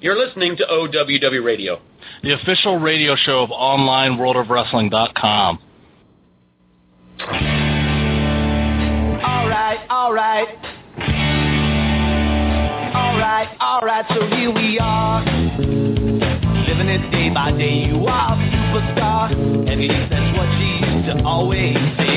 You're listening to OWW Radio, the official radio show of OnlineWorldOfWrestling.com. All right, so here we are, living it day by day. You are a superstar, and yes, that's what she used to always say.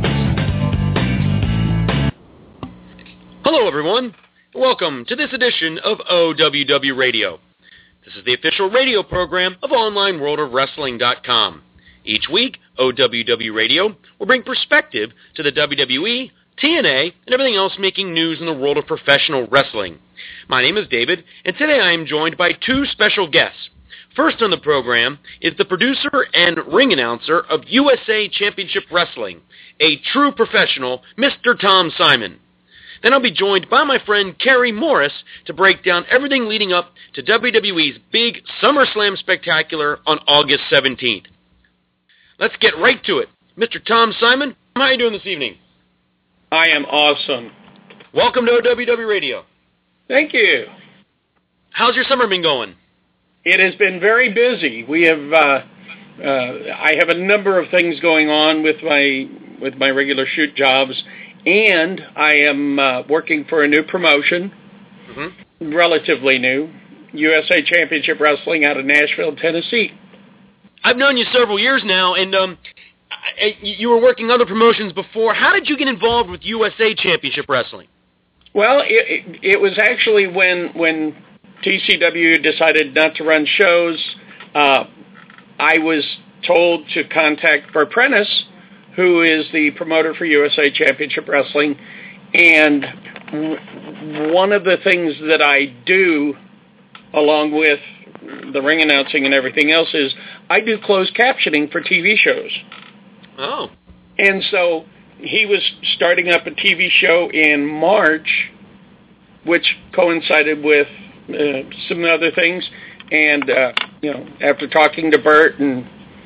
Hello, everyone. Welcome to this edition of OWW Radio. This is the official radio program of OnlineWorldOfWrestling.com. Each week, OWW Radio will bring perspective to the WWE, TNA, and everything else making news in the world of professional wrestling. My name is David, and today I am joined by two special guests. First on the program is the producer and ring announcer of USA Championship Wrestling, a true professional, Mr. Tom Simon. Then I'll be joined by my friend Kerry Morris to break down everything leading up to WWE's big SummerSlam Spectacular on August 17th. Let's get right to it. Mr. Tom Simon, how are you doing this evening? I am awesome. Welcome to OWW Radio. Thank you. How's your summer been going? It has been very busy. We have, I have a number of things going on with my regular shoot jobs, and I am working for a new promotion, relatively new, USA Championship Wrestling out of Nashville, Tennessee. I've known you several years now, and you were working other promotions before. How did you get involved with USA Championship Wrestling? Well, it was actually when TCW decided not to run shows, I was told to contact Bert Prentice, who is the promoter for USA Championship Wrestling, and one of the things that I do, along with the ring announcing and everything else, is I do closed captioning for TV shows. Oh. And so he was starting up a TV show in March, which coincided with some other things. And, after talking to Bert and,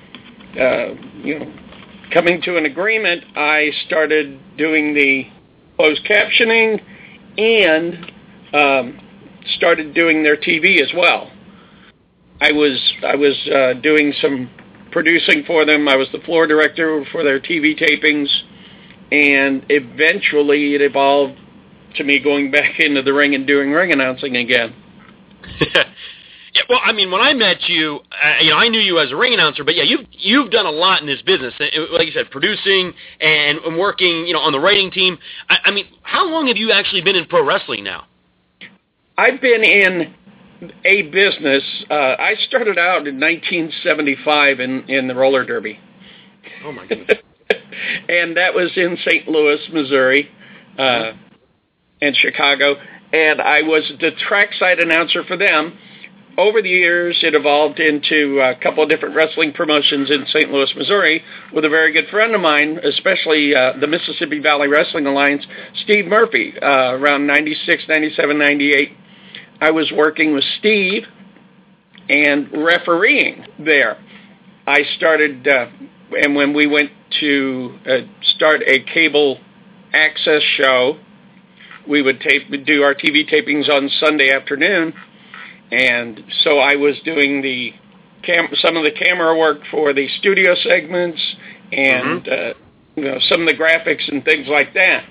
coming to an agreement, I started doing the closed captioning and started doing their TV as well. I was doing some producing for them. I was the floor director for their TV tapings, and eventually it evolved to me going back into the ring and doing ring announcing again. Yeah, well, I mean, when I met you, I knew you as a ring announcer, but yeah, you've done a lot in this business. Like you said, producing and working, on the writing team. I mean, how long have you actually been in pro wrestling now? I've been in a business. I started out in 1975 in the roller derby. Oh my goodness! And that was in St. Louis, Missouri, and Chicago. And I was the trackside announcer for them. Over the years, it evolved into a couple of different wrestling promotions in St. Louis, Missouri, with a very good friend of mine, especially the Mississippi Valley Wrestling Alliance, Steve Murphy, around 96, 97, 98. I was working with Steve and refereeing there. I started, and when we went to start a cable access show, we would do our TV tapings on Sunday afternoon, and so I was doing some of the camera work for the studio segments and some of the graphics and things like that.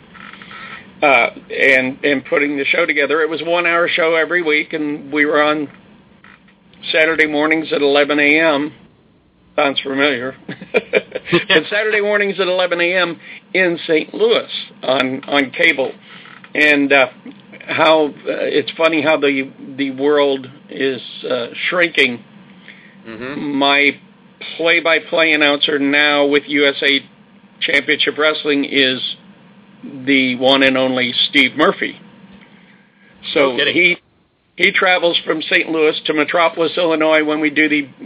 And putting the show together. It was a 1-hour show every week, and we were on Saturday mornings at 11 a.m. Sounds familiar. And Saturday mornings at 11 a.m. in St. Louis on cable. And it's funny how the world is shrinking. My play-by-play announcer now with USA Championship Wrestling is the one and only Steve Murphy. So he travels from St. Louis to Metropolis, Illinois when we do the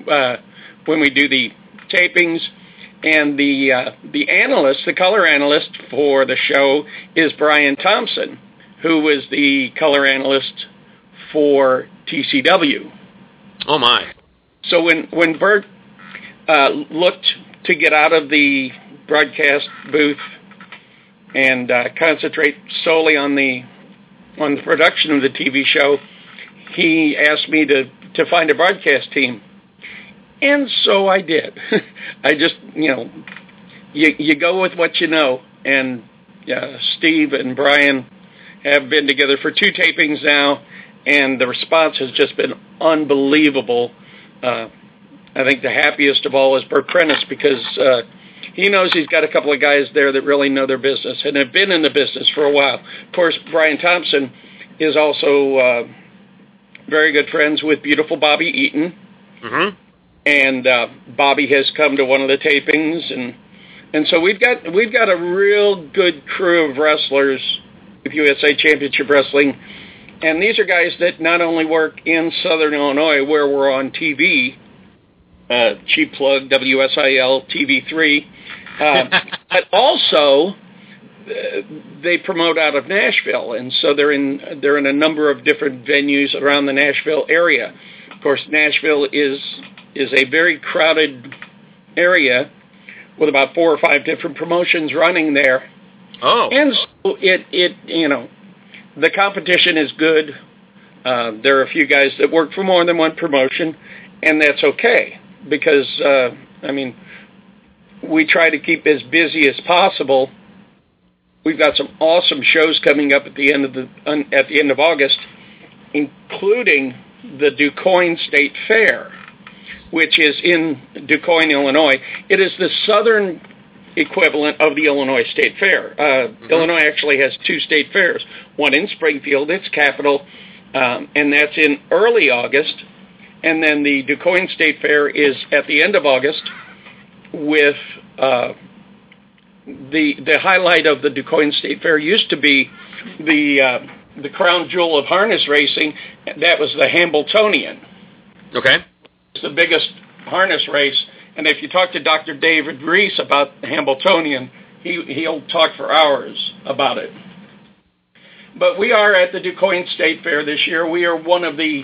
tapings, and the analyst, the color analyst for the show is Brian Thompson, who was the color analyst for TCW. Oh my! So when Bert looked to get out of the broadcast booth and concentrate solely on the production of the TV show, he asked me to find a broadcast team. And so I did. I just, you go with what you know. And Steve and Brian have been together for 2 tapings now, and the response has just been unbelievable. I think the happiest of all is Bert Prentice, because he knows he's got a couple of guys there that really know their business and have been in the business for a while. Of course, Brian Thompson is also very good friends with beautiful Bobby Eaton. Mm-hmm. And Bobby has come to one of the tapings, and so we've got a real good crew of wrestlers with USA Championship Wrestling, and these are guys that not only work in Southern Illinois where we're on TV, cheap plug WSIL TV3, but also they promote out of Nashville, and so they're in a number of different venues around the Nashville area. Of course, Nashville is a very crowded area with about 4 or 5 different promotions running there. Oh. And so the competition is good. There are a few guys that work for more than one promotion, and that's okay because, we try to keep as busy as possible. We've got some awesome shows coming up at the end of August, including the DuQuoin State Fair, which is in DuQuoin, Illinois. It is the southern equivalent of the Illinois State Fair. Illinois actually has 2 state fairs, one in Springfield, its capital, and that's in early August, and then the DuQuoin State Fair is at the end of August, with the highlight of the DuQuoin State Fair used to be the crown jewel of harness racing. That was the Hambletonian. Okay. It's the biggest harness race, and if you talk to Dr. David Reese about the Hambletonian, he'll talk for hours about it. But we are at the DuQuoin State Fair this year. We are one of the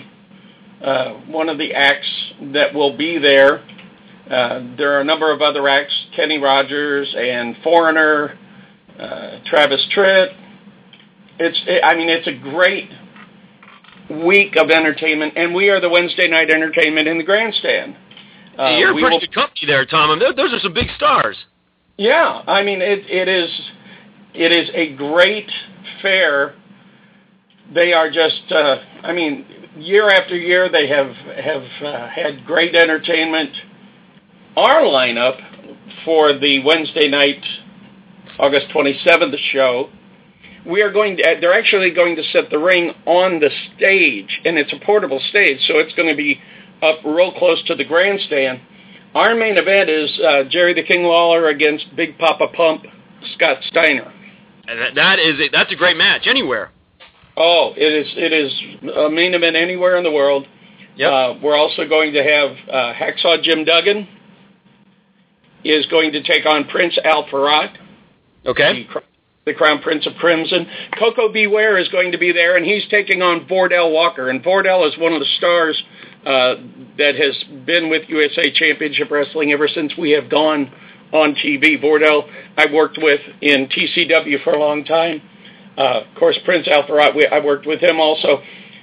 acts that will be there. There are a number of other acts: Kenny Rogers and Foreigner, Travis Tritt. It's a great week of entertainment, and we are the Wednesday night entertainment in the grandstand. You're a pretty good company there, Tom. Those are some big stars. Yeah, it is a great fair. They are just, year after year they have had great entertainment. Our lineup for the Wednesday night, August 27th show, they're actually going to set the ring on the stage, and it's a portable stage, so it's going to be up real close to the grandstand. Our main event is Jerry the King Lawler against Big Papa Pump Scott Steiner. And that's a great match anywhere. Oh, it is a main event anywhere in the world. Yep. We're also going to have Hacksaw Jim Duggan is going to take on Prince Al Farad. Okay. The Crown Prince of Crimson. Coco Beware is going to be there, and he's taking on Vordell Walker. And Vordell is one of the stars that has been with USA Championship Wrestling ever since we have gone on TV. Vordell I worked with in TCW for a long time. Of course, Prince Al Farad, I worked with him also.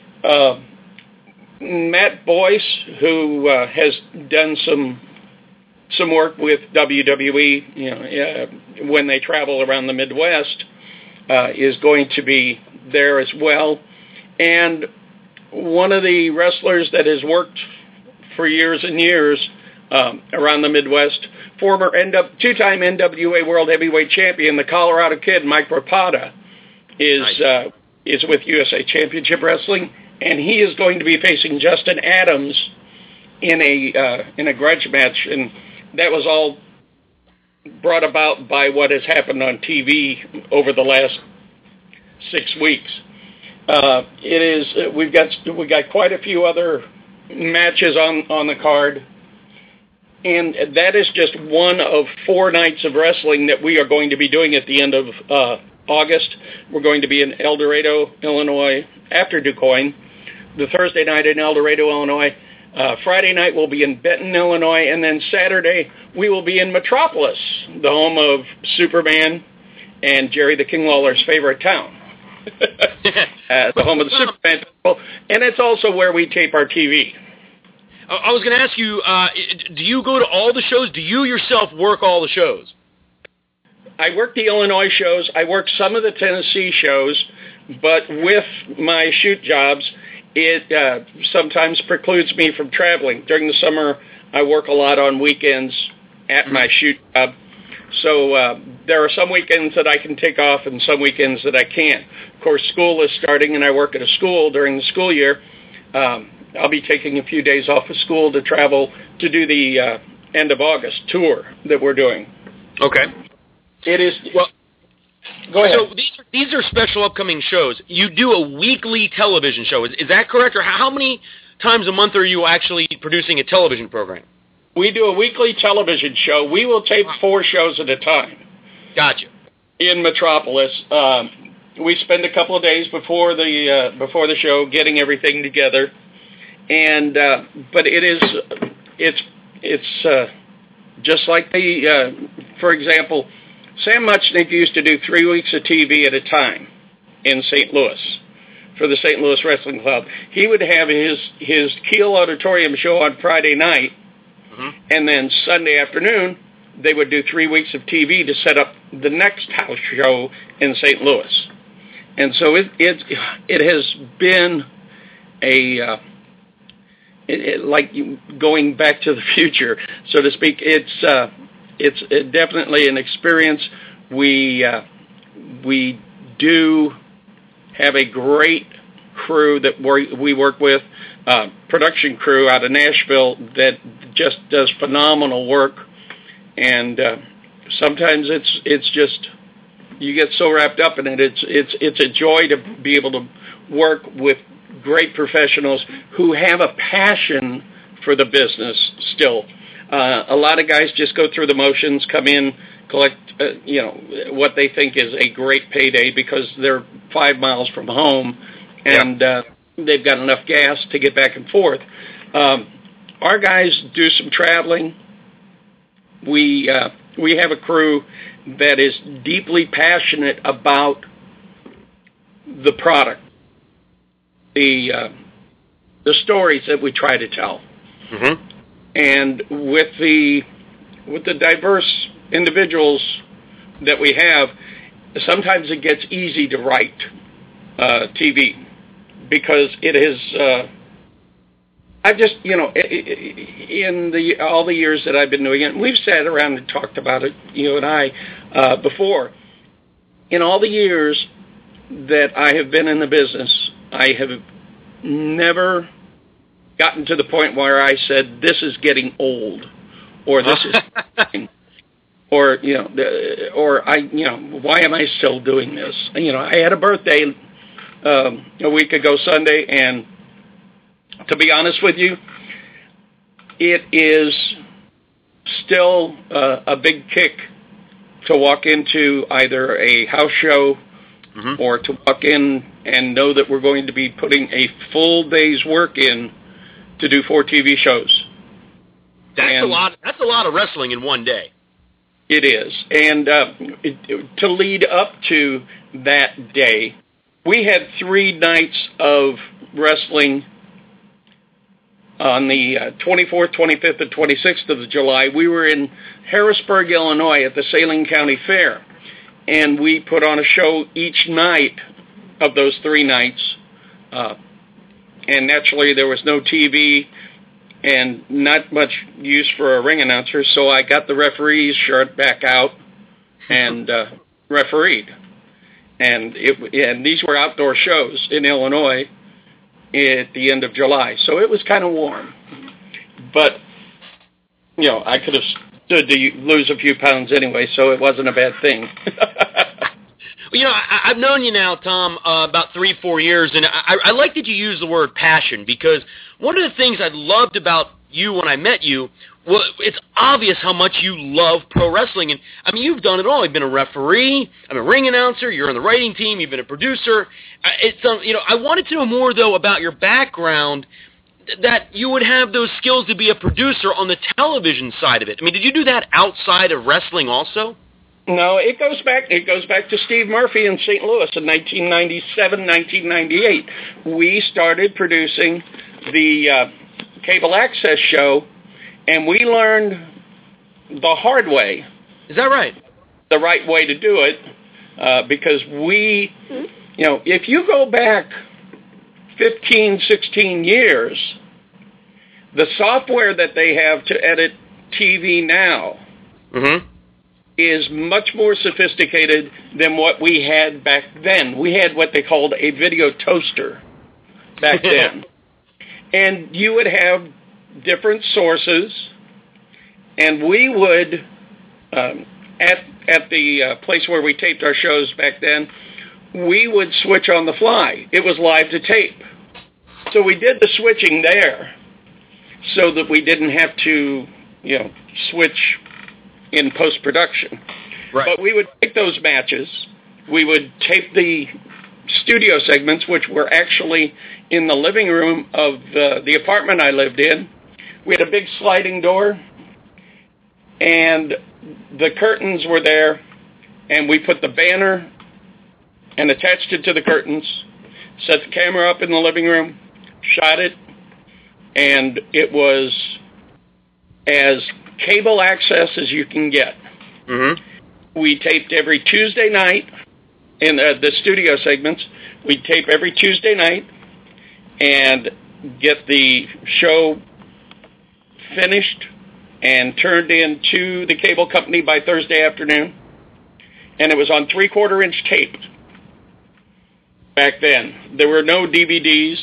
Matt Boyce, who has done some work with WWE, when they travel around the Midwest, is going to be there as well. And one of the wrestlers that has worked for years and years around the Midwest, former two-time NWA World Heavyweight Champion, the Colorado Kid, Mike Rapada, is with USA Championship Wrestling, and he is going to be facing Justin Adams in a grudge match, and that was all brought about by what has happened on TV over the last 6 weeks. We've got quite a few other matches on the card, and that is just one of 4 nights of wrestling that we are going to be doing at the end of August. We're going to be in El Dorado, Illinois, after DuQuoin. The Thursday night in El Dorado, Illinois. Friday night we'll be in Benton, Illinois, and then Saturday we will be in Metropolis, the home of Superman and Jerry the King Lawler's favorite town. the home of the Superman Festival, and it's also where we tape our TV. I was going to ask you, do you go to all the shows? Do you yourself work all the shows? I work the Illinois shows. I work some of the Tennessee shows, but with my shoot jobs, it sometimes precludes me from traveling. During the summer, I work a lot on weekends at my shoot job. So there are some weekends that I can take off and some weekends that I can't. Of course, school is starting, and I work at a school during the school year. I'll be taking a few days off of school to travel to do the end of August tour that we're doing. Okay. It is... Well, go ahead. So these are special upcoming shows. You do a weekly television show. Is that correct? Or how many times a month are you actually producing a television program? We do a weekly television show. We will tape 4 shows at a time. Gotcha. In Metropolis. We spend a couple of days before the show getting everything together. And but it's just like for example, Sam Muchnick used to do 3 weeks of TV at a time in St. Louis for the St. Louis Wrestling Club. He would have his Kiel Auditorium show on Friday night, and then Sunday afternoon they would do 3 weeks of TV to set up the next house show in St. Louis. And so it has been like going back to the future, so to speak. It's definitely an experience. We do have a great crew that we work with, production crew out of Nashville that just does phenomenal work. And sometimes it's just you get so wrapped up in it. It's a joy to be able to work with great professionals who have a passion for the business still. A lot of guys just go through the motions, come in, collect, what they think is a great payday because they're 5 miles from home, and they've got enough gas to get back and forth. Our guys do some traveling. We have a crew that is deeply passionate about the product, the stories that we try to tell. Mm-hmm. And with the diverse individuals that we have, sometimes it gets easy to write TV because it is. I've just, in all the years that I've been doing it, we've sat around and talked about it, you and I, before. In all the years that I have been in the business, I have never gotten to the point where I said, this is getting old, or this is, or, why am I still doing this? I had a birthday a week ago Sunday, and to be honest with you, it is still a big kick to walk into either a house show or to walk in and know that we're going to be putting a full day's work in to do 4 TV shows. That's a lot of wrestling in one day. It is. And to lead up to that day, we had 3 nights of wrestling. On the 24th, 25th, and 26th of July, we were in Harrisburg, Illinois at the Saline County Fair. And we put on a show each night of those 3 nights. And naturally, there was no TV and not much use for a ring announcer, so I got the referee's shirt back out and refereed. And these were outdoor shows in Illinois at the end of July, so it was kind of warm. But, I could have stood to lose a few pounds anyway, so it wasn't a bad thing. I've known you now, Tom, about 3-4 years, and I like that you use the word passion, because one of the things I loved about you when I met you, well, it's obvious how much you love pro wrestling. And, you've done it all. You've been a referee, I'm a ring announcer, you're on the writing team, you've been a producer. I wanted to know more, though, about your background, that you would have those skills to be a producer on the television side of it. Did you do that outside of wrestling also? No, it goes back. It goes back to Steve Murphy in St. Louis in 1997, 1998. We started producing the cable access show, and we learned the hard way. Is that right? The right way to do it, because we, if you go back 15, 16 years, the software that they have to edit TV now is much more sophisticated than what we had back then. We had what they called a video toaster back then. And you would have different sources, and we would, at the place where we taped our shows back then, we would switch on the fly. It was live to tape. So we did the switching there so that we didn't have to, switch in post-production. Right. But we would take those matches. We would tape the studio segments, which were actually in the living room of the apartment I lived in. We had a big sliding door, and the curtains were there, and we put the banner and attached it to the curtains, set the camera up in the living room, shot it, and it was as cable access as you can get. We taped every Tuesday night in the studio segments. We'd tape every Tuesday night and get the show finished and turned in to the cable company by Thursday afternoon. And it was on 3/4-inch tape back then. There were no DVDs,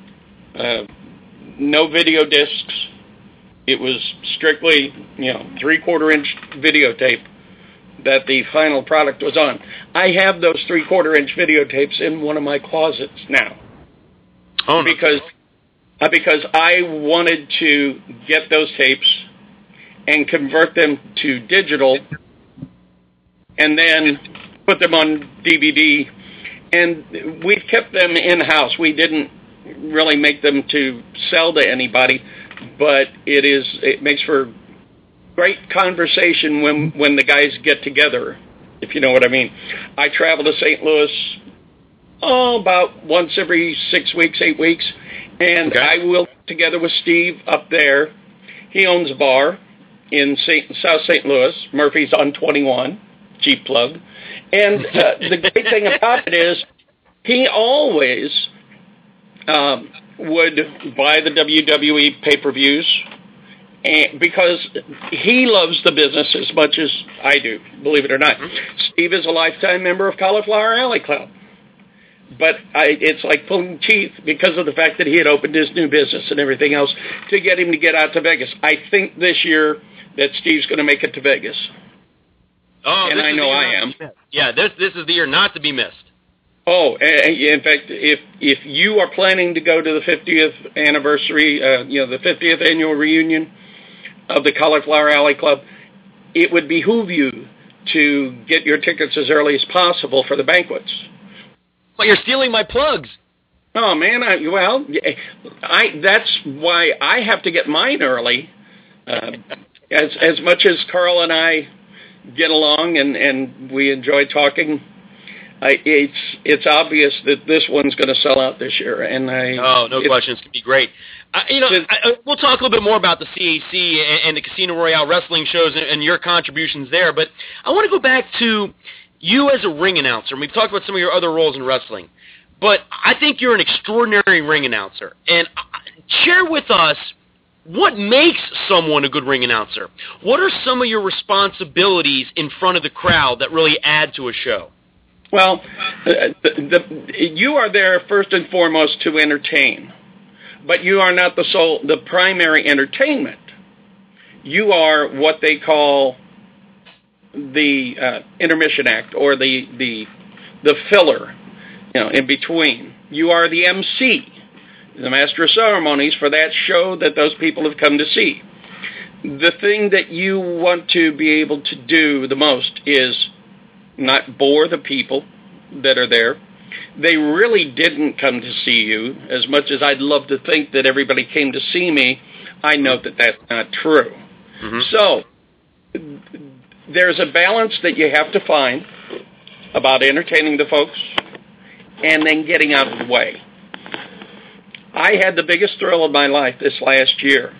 no video discs. It was strictly, 3/4-inch videotape that the final product was on. I have those 3/4-inch videotapes in one of my closets now. Oh, no. Because I wanted to get those tapes and convert them to digital and then put them on DVD. And we've kept them in-house. We didn't really make them to sell to anybody, but it makes for great conversation when the guys get together, if you know what I mean. I travel to St. Louis about once every 6 weeks, 8 weeks, and I will get together with Steve up there. He owns a bar in South St. Louis. Murphy's on 21, cheap plug. And the great thing about it is he always would buy the WWE pay-per-views, and because he loves the business as much as I do, believe it or not. Steve is a lifetime member of Cauliflower Alley Club. But it's like pulling teeth because of the fact that he had opened his new business and everything else to get him to get out to Vegas. I think this year that Steve's going to make it to Vegas. Oh, and I know I am. Yeah, this is the year not to be missed. Oh, in fact, if you are planning to go to the 50th anniversary, the 50th annual reunion of the Cauliflower Alley Club, it would behoove you to get your tickets as early as possible for the banquets. But you're stealing my plugs. Oh man, that's why I have to get mine early. As much as Carl and I get along and we enjoy talking, it's obvious that this one's going to sell out this year. And no question, it's going to be great. We'll talk a little bit more about the CAC and the Casino Royale wrestling shows and your contributions there, but I want to go back to you as a ring announcer. We've talked about some of your other roles in wrestling, but I think you're an extraordinary ring announcer. And share with us what makes someone a good ring announcer. What are some of your responsibilities in front of the crowd that really add to a show? Well, you are there first and foremost to entertain, but you are not the primary entertainment. You are what they call the intermission act, or the filler, in between. You are the MC, the master of ceremonies for that show that those people have come to see. The thing that you want to be able to do the most is not bore the people that are there. They really didn't come to see you. As much as I'd love to think that everybody came to see me, I know that that's not true. So there's a balance that you have to find about entertaining the folks and then getting out of the way. I had the biggest thrill of my life this last year.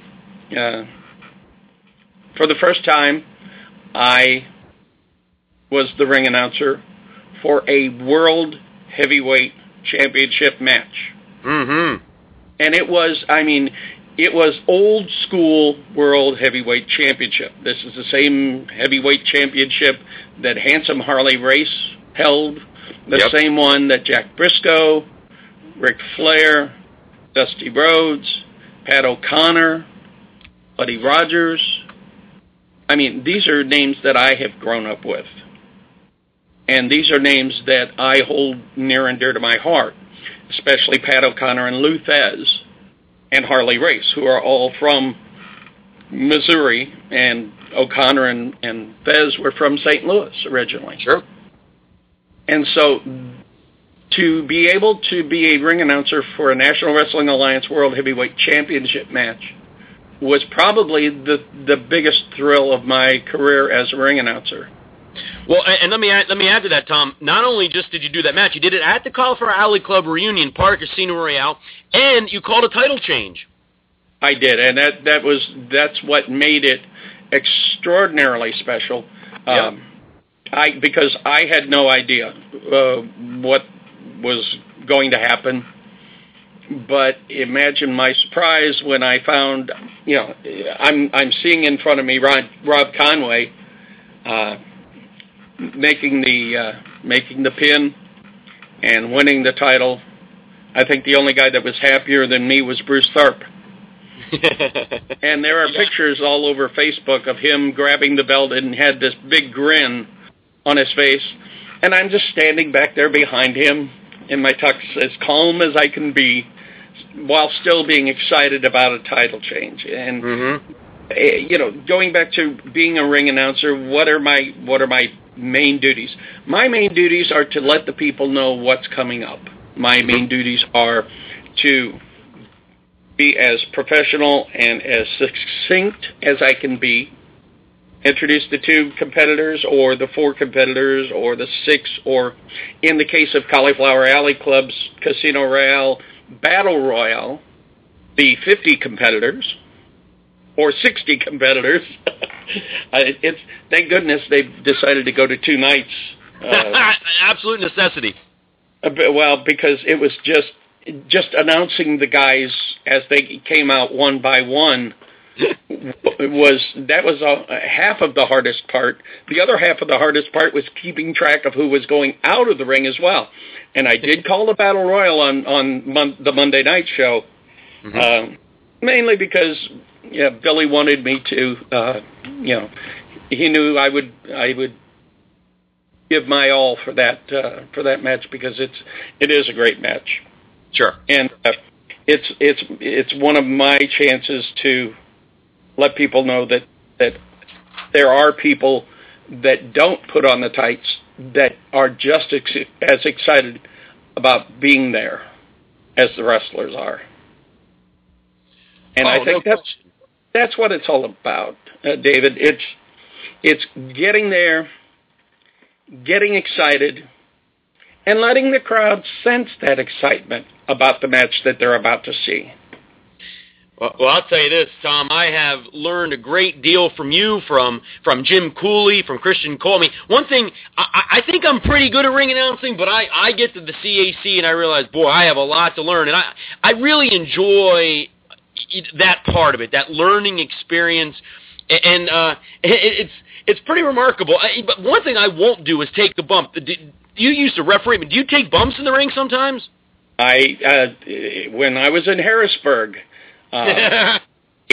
For the first time, I was the ring announcer for a World Heavyweight Championship match. Mm-hmm. And it was old school World Heavyweight Championship. This is the same heavyweight championship that Handsome Harley Race held, the same one that Jack Briscoe, Ric Flair, Dusty Rhodes, Pat O'Connor, Buddy Rogers. I mean, these are names that I have grown up with. And these are names that I hold near and dear to my heart, especially Pat O'Connor and Lou Thesz and Harley Race, who are all from Missouri, and O'Connor and Thesz were from St. Louis originally. Sure. And so to be able to be a ring announcer for a National Wrestling Alliance World Heavyweight Championship match was probably the biggest thrill of my career as a ring announcer. Well, and let me add to that, Tom. Not only just did you do that match, you did it at the Cauliflower Alley Club reunion, Park Casino Royale, and you called a title change. I did, and that's what made it extraordinarily special. Because I had no idea what was going to happen. But imagine my surprise when I found, I'm seeing in front of me Rob Conway making the pin and winning the title. I think the only guy that was happier than me was Bruce Tharpe. And there are pictures all over Facebook of him grabbing the belt and had this big grin on his face. And I'm just standing back there behind him in my tux, as calm as I can be, while still being excited about a title change. And going back to being a ring announcer, what are my main duties? My main duties are to let the people know what's coming up. My main duties are to be as professional and as succinct as I can be. Introduce the 2 competitors or the 4 competitors or the 6, or in the case of Cauliflower Alley Club's Casino Royale Battle Royale, the 50 competitors or 60 competitors. Thank goodness they've decided to go to 2 nights. Absolute necessity. Well, because it was just announcing the guys as they came out one by one. That was half of the hardest part. The other half of the hardest part was keeping track of who was going out of the ring as well. And I did call the Battle Royal on the Monday night show, mainly because Billy wanted me to. He knew I would give my all for that match, because it is a great match. Sure. And it's one of my chances to let people know that there are people that don't put on the tights that are just as excited about being there as the wrestlers are. And I think that's what it's all about, David. It's getting there, getting excited, and letting the crowd sense that excitement about the match that they're about to see. Well, I'll tell you this, Tom. I have learned a great deal from you, from Jim Cooley, from Christian Cole. I mean, one thing, I think I'm pretty good at ring announcing, but I get to the CAC and I realize, boy, I have a lot to learn. And I really enjoy that part of it, that learning experience. And it's pretty remarkable. But one thing I won't do is take the bump. You used to referee, but do you take bumps in the ring sometimes? When I was in Harrisburg, the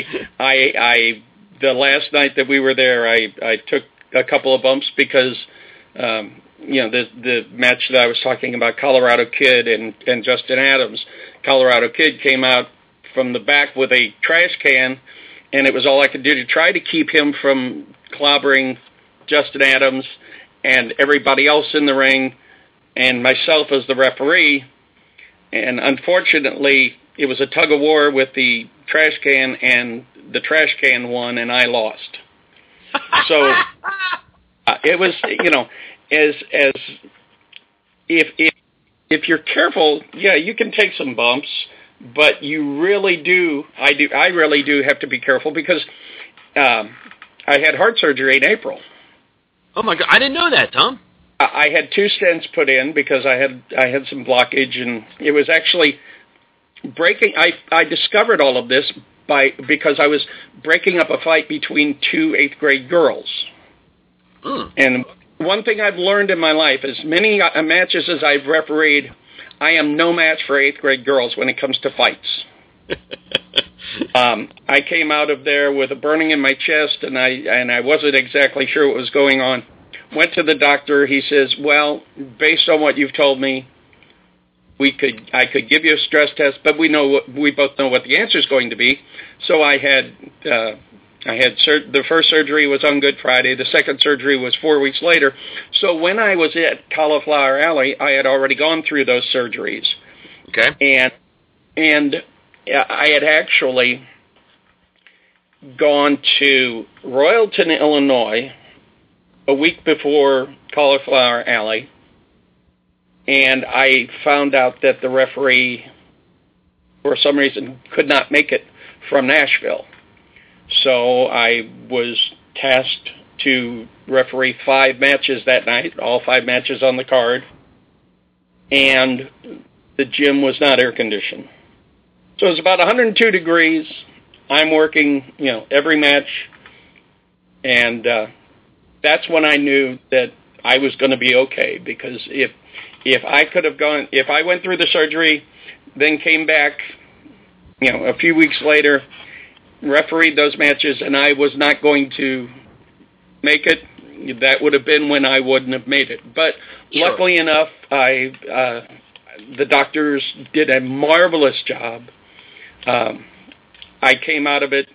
last night that we were there, I took a couple of bumps because, the match that I was talking about, Colorado Kid and Justin Adams. Colorado Kid came out from the back with a trash can, and it was all I could do to try to keep him from clobbering Justin Adams and everybody else in the ring, and myself as the referee. And unfortunately, it was a tug of war with the trash can, and the trash can won, and I lost. So Yeah, it was, as if you're careful, yeah, you can take some bumps, but you really do. I really do have to be careful because I had heart surgery in April. Oh my God, I didn't know that, Tom. I had 2 stents put in because I had some blockage, and it was actually breaking. I discovered all of this because I was breaking up a fight between 2 8th grade girls. And one thing I've learned in my life, as many matches as I've refereed, I am no match for 8th grade girls when it comes to fights. I came out of there with a burning in my chest, and I wasn't exactly sure what was going on. Went to the doctor. He says, "Well, based on what you've told me, I could give you a stress test, but we both know what the answer is going to be." So I had the first surgery was on Good Friday. The second surgery was 4 weeks later. So when I was at Cauliflower Alley, I had already gone through those surgeries. Okay. And I had actually gone to Royalton, Illinois, a week before Cauliflower Alley, and I found out that the referee, for some reason, could not make it from Nashville. So I was tasked to referee 5 matches that night, all 5 matches on the card, and the gym was not air-conditioned. So it was about 102 degrees. I'm working, every match, and that's when I knew that I was going to be okay, because if I went through the surgery, then came back, a few weeks later, refereed those matches, and I was not going to make it, that would have been when I wouldn't have made it. But Sure. Luckily enough, the doctors did a marvelous job. I came out of it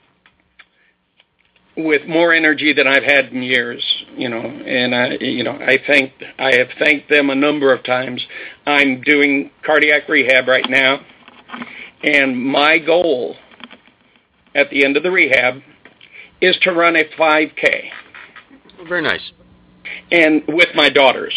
with more energy than I've had in years, and I have thanked them a number of times. I'm doing cardiac rehab right now, and my goal at the end of the rehab is to run a 5K. Oh, very nice. And with my daughters.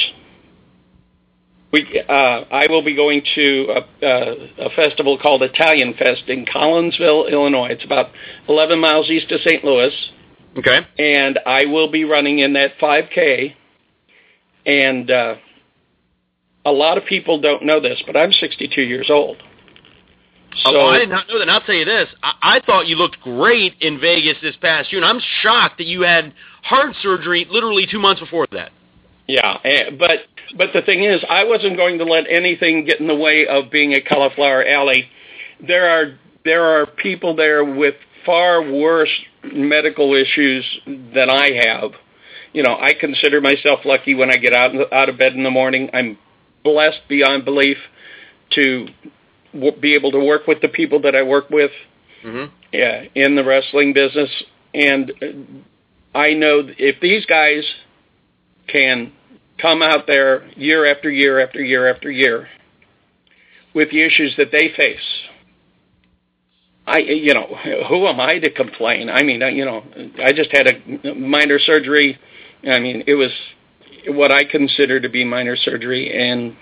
I will be going to a festival called Italian Fest in Collinsville, Illinois. It's about 11 miles east of St. Louis. Okay. And I will be running in that 5K. And a lot of people don't know this, but I'm 62 years old. So, I did not know that. And I'll tell you this. I thought you looked great in Vegas this past year, and I'm shocked that you had heart surgery literally 2 months before that. Yeah, but the thing is, I wasn't going to let anything get in the way of being at Cauliflower Alley. There are people there with far worse medical issues than I have. I consider myself lucky when I get out of bed in the morning. I'm blessed beyond belief to be able to work with the people that I work with in the wrestling business. And I know if these guys can come out there year after year after year after year with the issues that they face, who am I to complain? I mean, I just had a minor surgery. I mean, it was what I consider to be minor surgery, and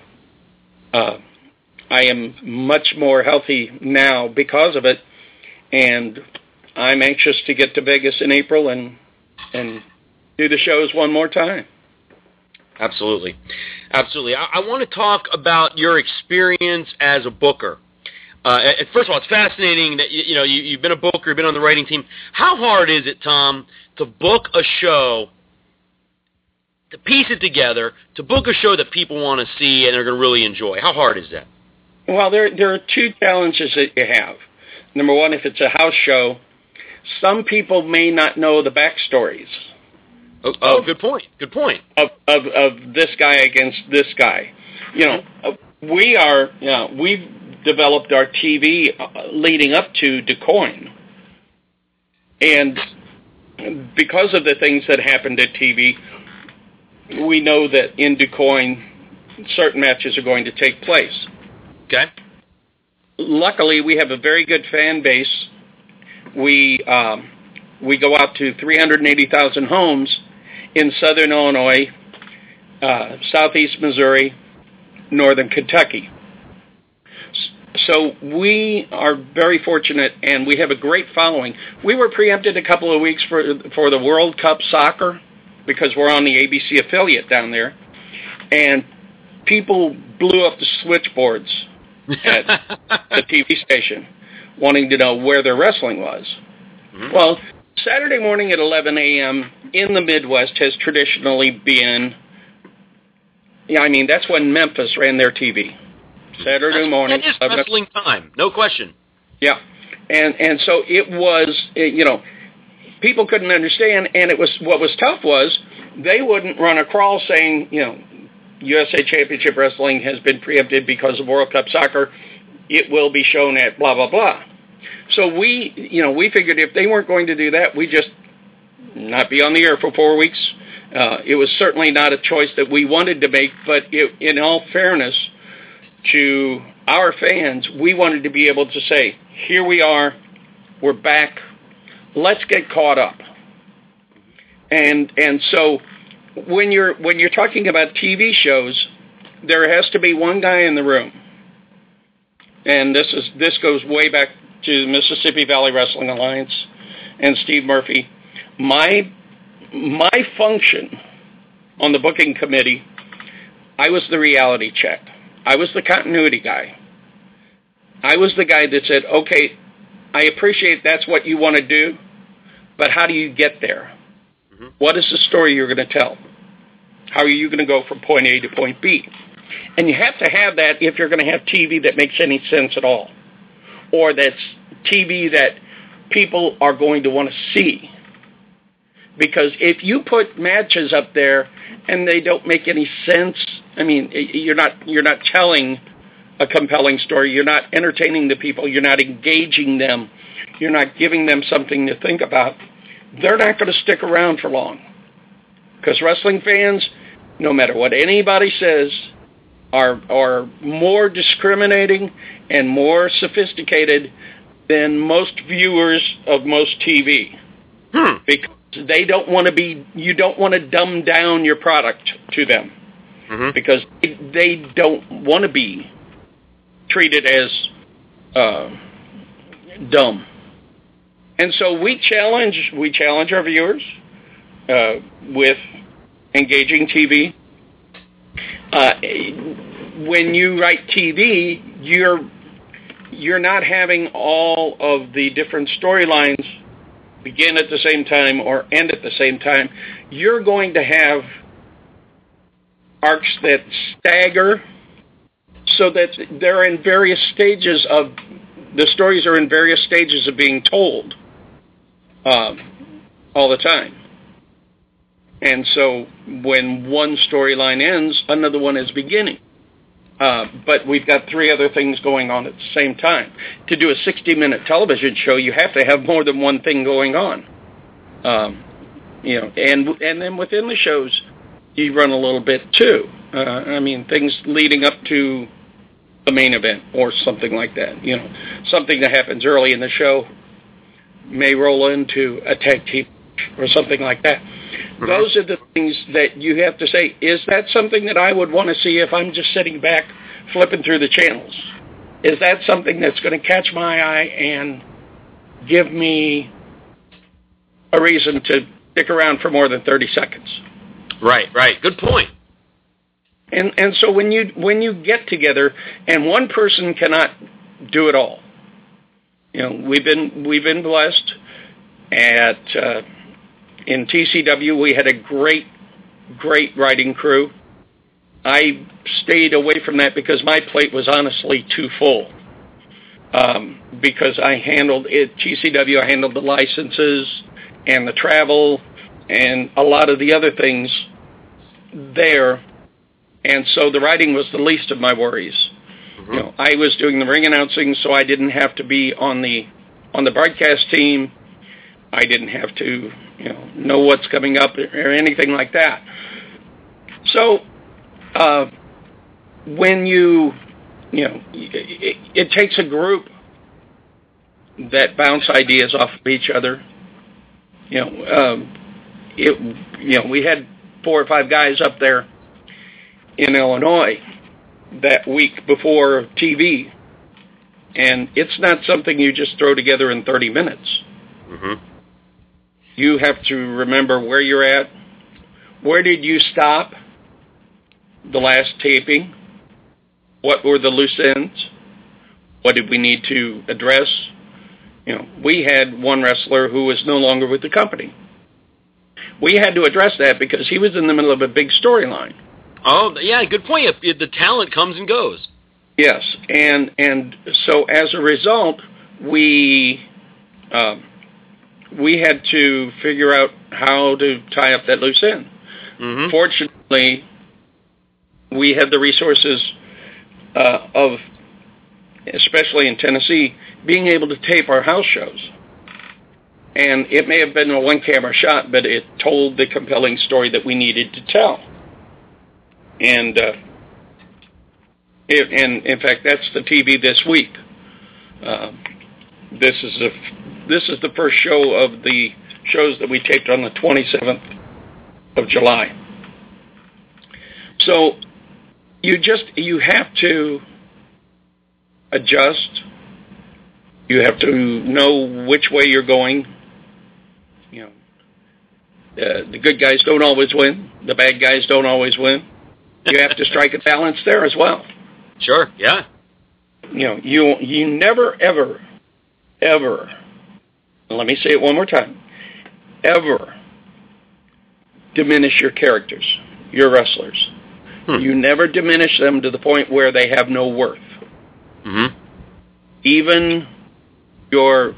I am much more healthy now because of it, and I'm anxious to get to Vegas in April and do the shows one more time. Absolutely. Absolutely. I want to talk about your experience as a booker. First of all, it's fascinating that you've been a booker, you've been on the writing team. How hard is it, Tom, to book a show, to piece it together, to book a show that people want to see and they're going to really enjoy? How hard is that? Well, there are 2 challenges that you have. Number one, if it's a house show, some people may not know the backstories. Oh, good point. Good point. Of this guy against this guy. We've developed our TV leading up to DuQuoin. And because of the things that happened at TV, we know that in DuQuoin, certain matches are going to take place. Okay. Luckily, we have a very good fan base. We go out to 380,000 homes, in southern Illinois, southeast Missouri, northern Kentucky. So we are very fortunate, and we have a great following. We were preempted a couple of weeks for the World Cup soccer because we're on the ABC affiliate down there, and people blew up the switchboards at the TV station wanting to know where their wrestling was. Mm-hmm. Well, Saturday morning at 11 a.m. in the Midwest has traditionally been, that's when Memphis ran their TV. Saturday morning. That is wrestling time, no question. Yeah, and so it was, people couldn't understand, and what was tough was they wouldn't run a crawl saying, USA Championship Wrestling has been preempted because of World Cup Soccer. It will be shown at blah, blah, blah. So we figured if they weren't going to do that, we'd just not be on the air for 4 weeks. It was certainly not a choice that we wanted to make, but in all fairness to our fans, we wanted to be able to say, here we are, we're back, let's get caught up. And so when you're talking about TV shows, there has to be one guy in the room. And this goes way back to Mississippi Valley Wrestling Alliance and Steve Murphy. My function on the booking committee, I was the reality check. I was the continuity guy. I was the guy that said, okay, I appreciate that's what you want to do, but how do you get there? Mm-hmm. What is the story you're going to tell? How are you going to go from point A to point B? And you have to have that if you're going to have TV that makes any sense at all, or that's TV that people are going to want to see. Because if you put matches up there and they don't make any sense, you're not telling a compelling story. You're not entertaining the people. You're not engaging them. You're not giving them something to think about. They're not going to stick around for long. Because wrestling fans, no matter what anybody says, are more discriminating and more sophisticated than most viewers of most TV. Because they don't want to be, you don't want to dumb down your product to them. Mm-hmm. Because they don't want to be treated as dumb. And so we challenge our viewers with engaging TV. When you write TV, you're not having all of the different storylines begin at the same time or end at the same time. You're going to have arcs that stagger so that they're in various stages of, the stories are in various stages of being told all the time. And so when one storyline ends, another one is beginning. But we've got three other things going on at the same time. To do a 60-minute television show, you have to have more than one thing going on. And then within the shows, you run a little bit too. Things leading up to the main event or something like that. Something that happens early in the show may roll into a tag team or something like that. Mm-hmm. Those are the things that you have to say, is that something that I would want to see if I'm just sitting back flipping through the channels? Is that something that's going to catch my eye and give me a reason to stick around for more than 30 seconds? Right. Good point. And so when you get together, and one person cannot do it all. We've been blessed at in TCW. We had a great writing crew. I stayed away from that because my plate was honestly too full. Because I handled it, TCW, I handled the licenses and the travel and a lot of the other things there. And so the writing was the least of my worries. Mm-hmm. I was doing the ring announcing, so I didn't have to be on the broadcast team. I didn't have to, know what's coming up or anything like that. So, when it takes a group that bounce ideas off of each other. we had 4 or 5 guys up there in Illinois that week before TV, and it's not something you just throw together in 30 minutes. Mm-hmm. You have to remember where you're at. Where did you stop the last taping? What were the loose ends? What did we need to address? We had one wrestler who was no longer with the company. We had to address that because he was in the middle of a big storyline. Oh, yeah, good point. The talent comes and goes. Yes, and so as a result, we had to figure out how to tie up that loose end. Mm-hmm. Fortunately, we had the resources of, especially in Tennessee, being able to tape our house shows. And it may have been a one-camera shot, but it told the compelling story that we needed to tell. And in fact, that's the TV this week. This is the first show of the shows that we taped on the 27th of July. So you have to adjust. You have to know which way you're going. The good guys don't always win. The bad guys don't always win. You have to strike a balance there as well. Sure, yeah. You never, ever, let me say it one more time, ever diminish your characters, your wrestlers. You never diminish them to the point where they have no worth. Mm-hmm. Even your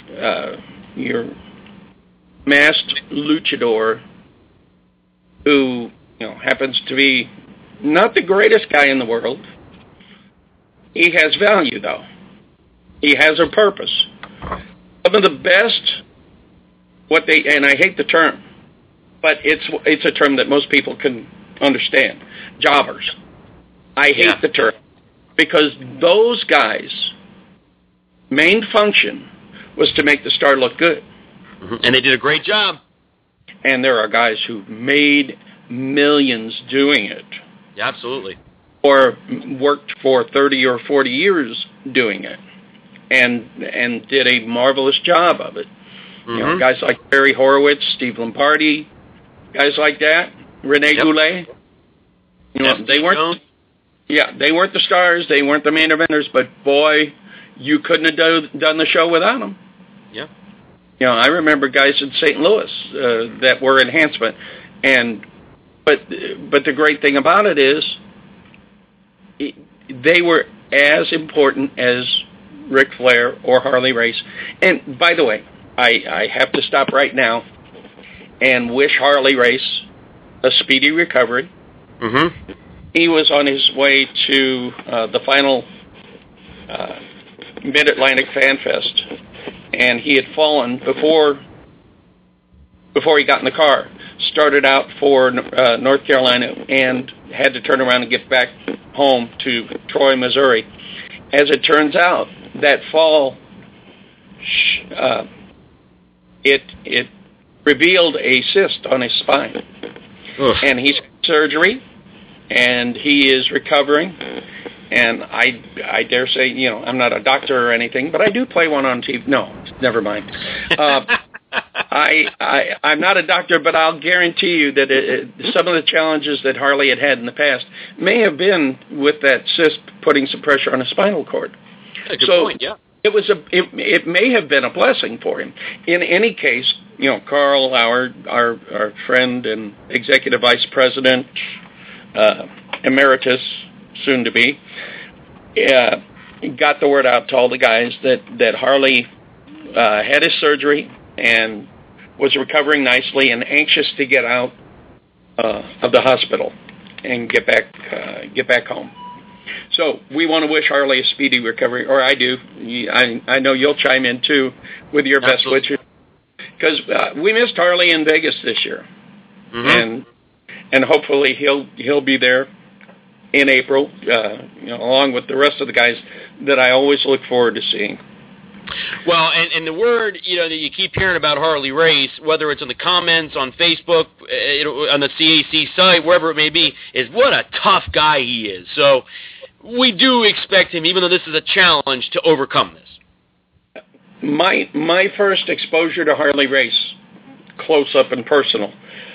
masked luchador, who happens to be not the greatest guy in the world, he has value, though. He has a purpose. Some of the best, and I hate the term, but it's a term that most people can understand, jobbers. I hate the term, because those guys' main function was to make the star look good. Mm-hmm. And they did a great job. And there are guys who made millions doing it. Yeah, absolutely. Or worked for 30 or 40 years doing it, and did a marvelous job of it. Mm-hmm. Guys like Barry Horowitz, Steve Lombardi, guys like that, Rene Goulet. They weren't. They weren't the stars. They weren't the main eventers. But boy, you couldn't have done the show without them. Yeah. I remember guys in St. Louis that were enhancement, but the great thing about it is they were as important as Ric Flair or Harley Race. And by the way, I have to stop right now and wish Harley Race a speedy recovery. Mm-hmm. He was on his way to the final Mid-Atlantic Fan Fest, and he had fallen before he got in the car. Started out for North Carolina and had to turn around and get back home to Troy, Missouri. As it turns out, that fall, it revealed a cyst on his spine. Ugh. And he's had surgery, and he is recovering. And I dare say, I'm not a doctor or anything, but I do play one on TV. No, never mind. I'm not a doctor, but I'll guarantee you that some of the challenges that Harley had in the past may have been with that cyst putting some pressure on his spinal cord. Yeah, good point, yeah. It may have been a blessing for him. In any case, Carl, our friend and executive vice president, emeritus, soon to be, got the word out to all the guys that Harley had his surgery and was recovering nicely and anxious to get out of the hospital and get back home. So we want to wish Harley a speedy recovery, or I do. I know you'll chime in too with your best wishes, because we missed Harley in Vegas this year, and hopefully he'll be there in April, along with the rest of the guys that I always look forward to seeing. Well, and the word, that you keep hearing about Harley Race, whether it's in the comments on Facebook, on the CAC site, wherever it may be, is what a tough guy he is. So we do expect him, even though this is a challenge, to overcome this. My first exposure to Harley Race, close up and personal,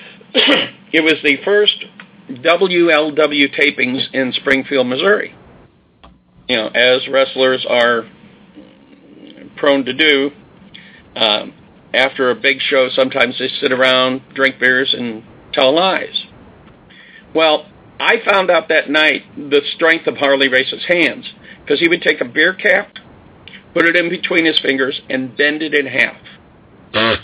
it was the first WLW tapings in Springfield, Missouri. As wrestlers are prone to do, after a big show, sometimes they sit around, drink beers, and tell lies. Well, I found out that night the strength of Harley Race's hands, because he would take a beer cap, put it in between his fingers, and bend it in half.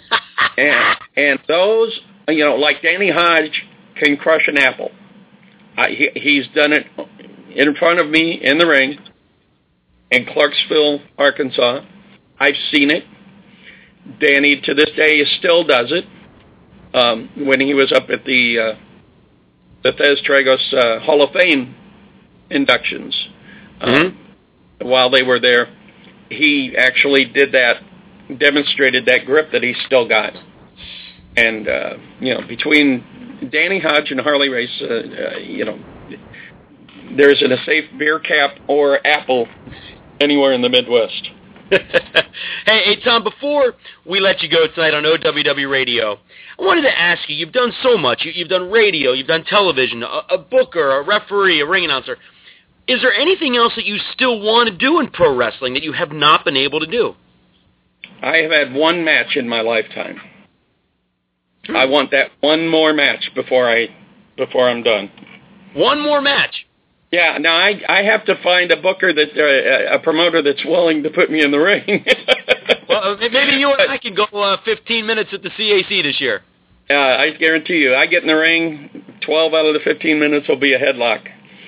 and those, like Danny Hodge can crush an apple. He's done it in front of me in the ring in Clarksville, Arkansas. I've seen it. Danny, to this day, still does it. When he was up at the Thez Tragos Hall of Fame inductions, while they were there, he actually did that, demonstrated that grip that he's still got. And, between Danny Hodge and Harley Race, there isn't a safe beer cap or apple anywhere in the Midwest. Hey, Tom, before we let you go tonight on OWW Radio, I wanted to ask you, you've done so much. You've done radio, you've done television, a booker, a referee, a ring announcer. Is there anything else that you still want to do in pro wrestling that you have not been able to do? I have had one match in my lifetime. I want that one more match before I'm done. One more match? Yeah, now I have to find a booker a promoter that's willing to put me in the ring. Well, maybe you and I can go 15 minutes at the CAC this year. I guarantee you, I get in the ring, 12 out of the 15 minutes will be a headlock.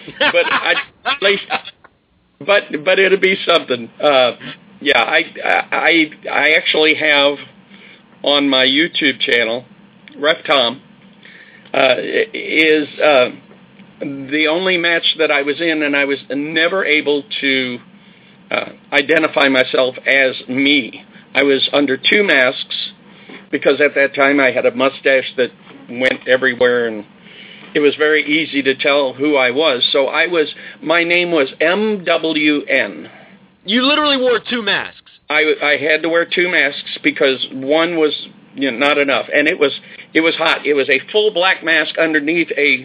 But it'll be something. I actually have on my YouTube channel, Ref Tom, is the only match that I was in, and I was never able to identify myself as me. I was under two masks because at that time I had a mustache that went everywhere, and it was very easy to tell who I was. So my name was MWN. You literally wore two masks. I had to wear two masks because one was not enough, and it was hot. It was a full black mask underneath a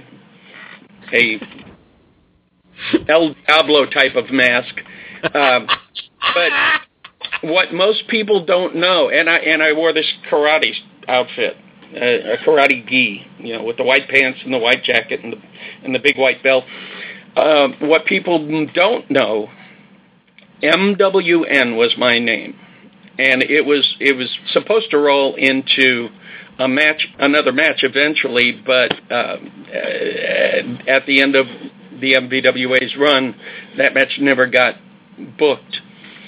El Diablo type of mask. But what most people don't know, and I wore this karate outfit, a karate gi, with the white pants and the white jacket and the big white belt. What people don't know, MWN was my name, and it was supposed to roll into another match eventually, but at the end of the MVWA's run, that match never got booked.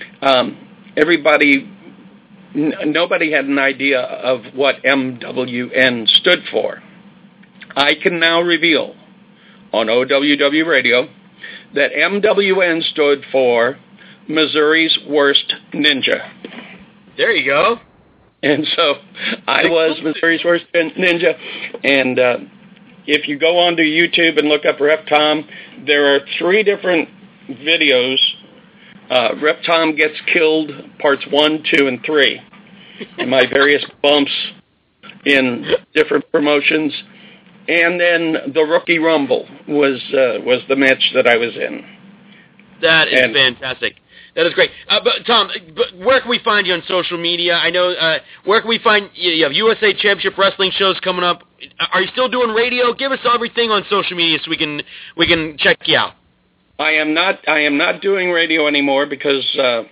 Nobody had an idea of what MWN stood for. I can now reveal on OWW Radio that MWN stood for Missouri's Worst Ninja. There you go. And so I was Missouri's Worst Ninja. And if you go onto YouTube and look up Rep Tom, there are 3 different videos. Rep Tom Gets Killed, parts 1, 2, and 3. And my various bumps in different promotions. And then the Rookie Rumble was the match that I was in. That is fantastic. That is great. But Tom, where can we find you on social media? I know, where can we find you have USA Championship Wrestling shows coming up. Are you still doing radio? Give us everything on social media so we can check you out. I am not doing radio anymore because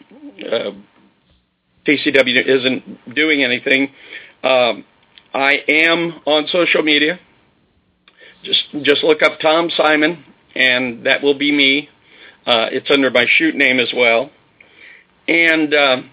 TCW isn't doing anything. I am on social media. Just look up Tom Simon, and that will be me. It's under my shoot name as well. And,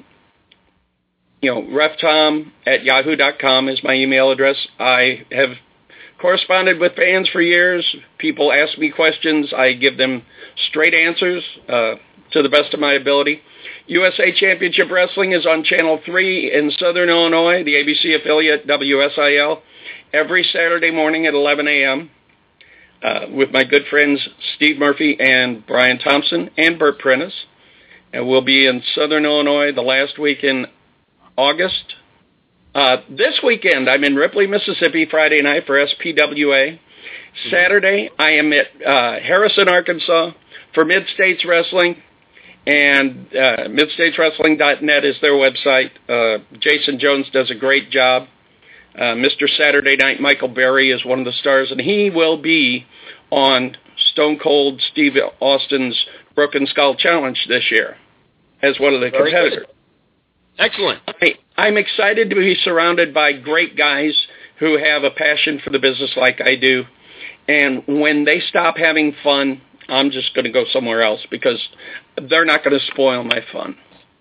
reftom@yahoo.com is my email address. I have corresponded with fans for years. People ask me questions. I give them straight answers. to the best of my ability. USA Championship Wrestling is on Channel 3 in Southern Illinois, the ABC affiliate WSIL, every Saturday morning at 11 a.m. With my good friends Steve Murphy and Brian Thompson and Bert Prentice. And we'll be in Southern Illinois the last week in August. This weekend, I'm in Ripley, Mississippi, Friday night for SPWA. Saturday, I am at Harrison, Arkansas for Mid-States Wrestling. And midstateswrestling.net is their website. Jason Jones does a great job. Mr. Saturday Night Michael Berry is one of the stars, and he will be on Stone Cold Steve Austin's Broken Skull Challenge this year as one of the competitors. Excellent. I'm excited to be surrounded by great guys who have a passion for the business like I do. And when they stop having fun, I'm just going to go somewhere else because they're not going to spoil my fun.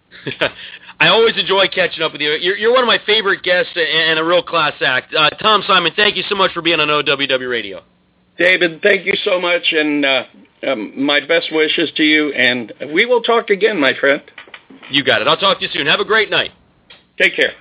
I always enjoy catching up with you. You're one of my favorite guests and a real class act. Tom Simon, thank you so much for being on OWW Radio. David, thank you so much, and my best wishes to you, and we will talk again, my friend. You got it. I'll talk to you soon. Have a great night. Take care.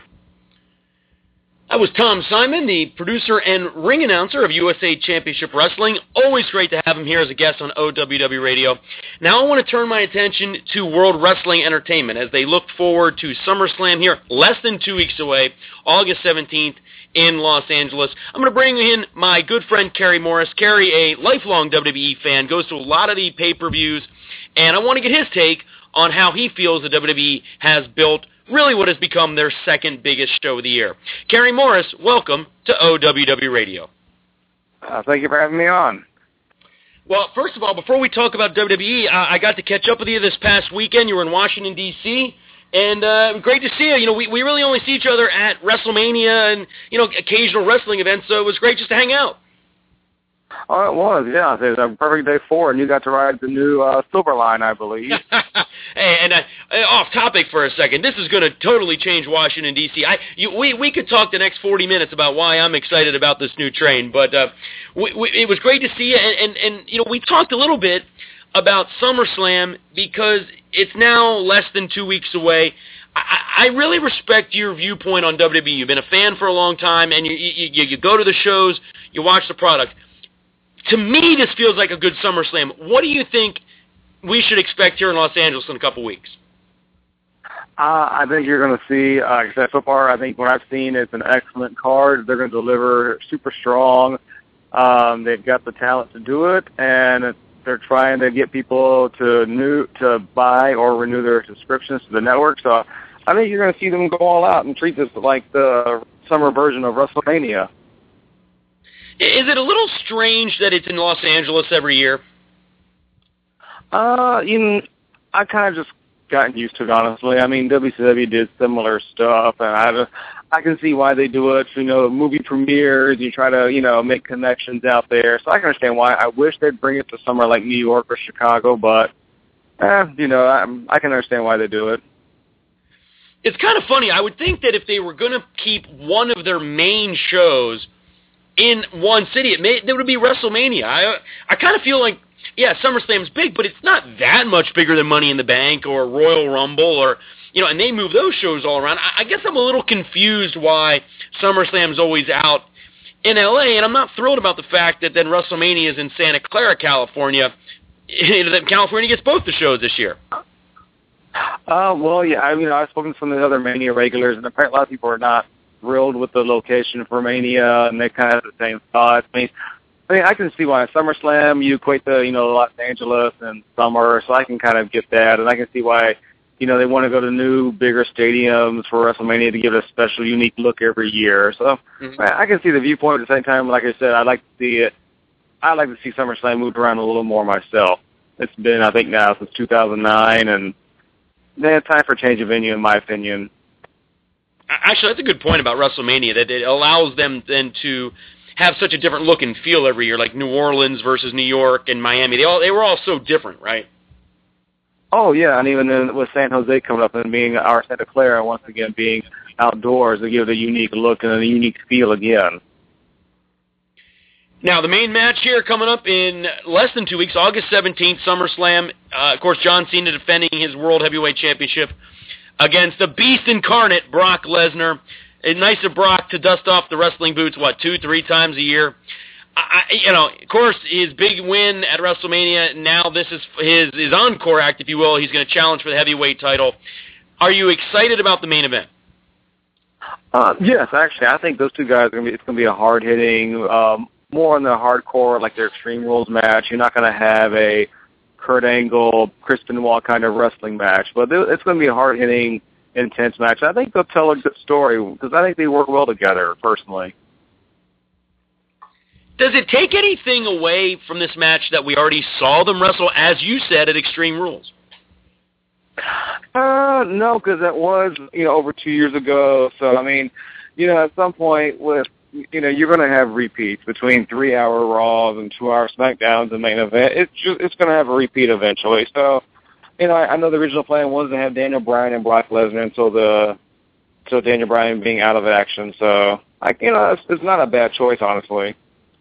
That was Tom Simon, the producer and ring announcer of USA Championship Wrestling. Always great to have him here as a guest on OWW Radio. Now I want to turn my attention to World Wrestling Entertainment as they look forward to SummerSlam here, less than 2 weeks away, August 17th in Los Angeles. I'm going to bring in my good friend Kerry Morris. Kerry, a lifelong WWE fan, goes to a lot of the pay-per-views, and I want to get his take on how he feels the WWE has built really what has become their second biggest show of the year. Kerry Morris, welcome to OWW Radio. Thank you for having me on. Well, first of all, before we talk about WWE, I got to catch up with you this past weekend. You were in Washington, D.C., and great to see you. You know, we really only see each other at WrestleMania and, you know, occasional wrestling events, so it was great just to hang out. Oh, it was, yeah. It was a perfect day for it, and you got to ride the new Silver Line, I believe. Hey, and off topic for a second, this is going to totally change Washington, D.C. We could talk the next 40 minutes about why I'm excited about this new train, but it was great to see you, and you know, we talked a little bit about SummerSlam because it's now less than 2 weeks away. I really respect your viewpoint on WWE. You've been a fan for a long time, and you go to the shows, you watch the product. To me, this feels like a good SummerSlam. What do you think we should expect here in Los Angeles in a couple weeks? I think you're going to see, like I said, so far, I think what I've seen is an excellent card. They're going to deliver super strong. They've got the talent to do it, and they're trying to get people to buy or renew their subscriptions to the network. So I think you're going to see them go all out and treat this like the summer version of WrestleMania. Is it a little strange that it's in Los Angeles every year? I kind of just gotten used to it, honestly. I mean, WCW did similar stuff, and I can see why they do it. You know, movie premieres, you try to, you know, make connections out there. So I can understand why. I wish they'd bring it to somewhere like New York or Chicago, but, you know, I can understand why they do it. It's kind of funny. I would think that if they were going to keep one of their main shows in one city, it would be WrestleMania. I kind of feel like, yeah, SummerSlam's big, but it's not that much bigger than Money in the Bank or Royal Rumble or, you know, and they move those shows all around. I guess I'm a little confused why SummerSlam's always out in L.A., and I'm not thrilled about the fact that then WrestleMania is in Santa Clara, California. That California gets both the shows this year. Well, yeah, I mean, I've spoken to some of the other Mania regulars, and apparently a lot of people are not thrilled with the location for Mania, and they kind of have the same thoughts. I mean, I can see why SummerSlam, you equate the, you know, Los Angeles and summer, so I can kind of get that, and I can see why, you know, they want to go to new, bigger stadiums for WrestleMania to give it a special, unique look every year. So I can see the viewpoint at the same time. Like I said, I'd like to see it. I'd like to see SummerSlam moved around a little more myself. It's been, I think, now since 2009, and it's time for a change of venue, in my opinion. Actually, that's a good point about WrestleMania, that it allows them then to have such a different look and feel every year, like New Orleans versus New York and Miami. They were all so different, right? Oh, yeah, and even with San Jose coming up and being our Santa Clara, once again, being outdoors, they give it a unique look and a unique feel again. Now, the main match here coming up in less than 2 weeks, August 17th, SummerSlam. Of course, John Cena defending his World Heavyweight Championship against the Beast Incarnate, Brock Lesnar. It's nice of Brock to dust off the wrestling boots, 2-3 times a year. Of course, his big win at WrestleMania, now this is his encore act, if you will. He's going to challenge for the heavyweight title. Are you excited about the main event? Yes, actually. I think those two guys, it's going to be a hard-hitting, more on the hardcore, like their Extreme Rules match. You're not going to have a Kurt Angle, Chris Benoit kind of wrestling match, but it's going to be a hard-hitting, intense match. I think they'll tell a good story because I think they work well together, personally. Does it take anything away from this match that we already saw them wrestle, as you said, at Extreme Rules? No, because that was, over 2 years ago. So, at some point you're going to have repeats between 3-hour Raws and 2-hour SmackDowns and main event. It's going to have a repeat eventually. So, I know the original plan was to have Daniel Bryan and Brock Lesnar until Daniel Bryan being out of action. So, it's not a bad choice, honestly.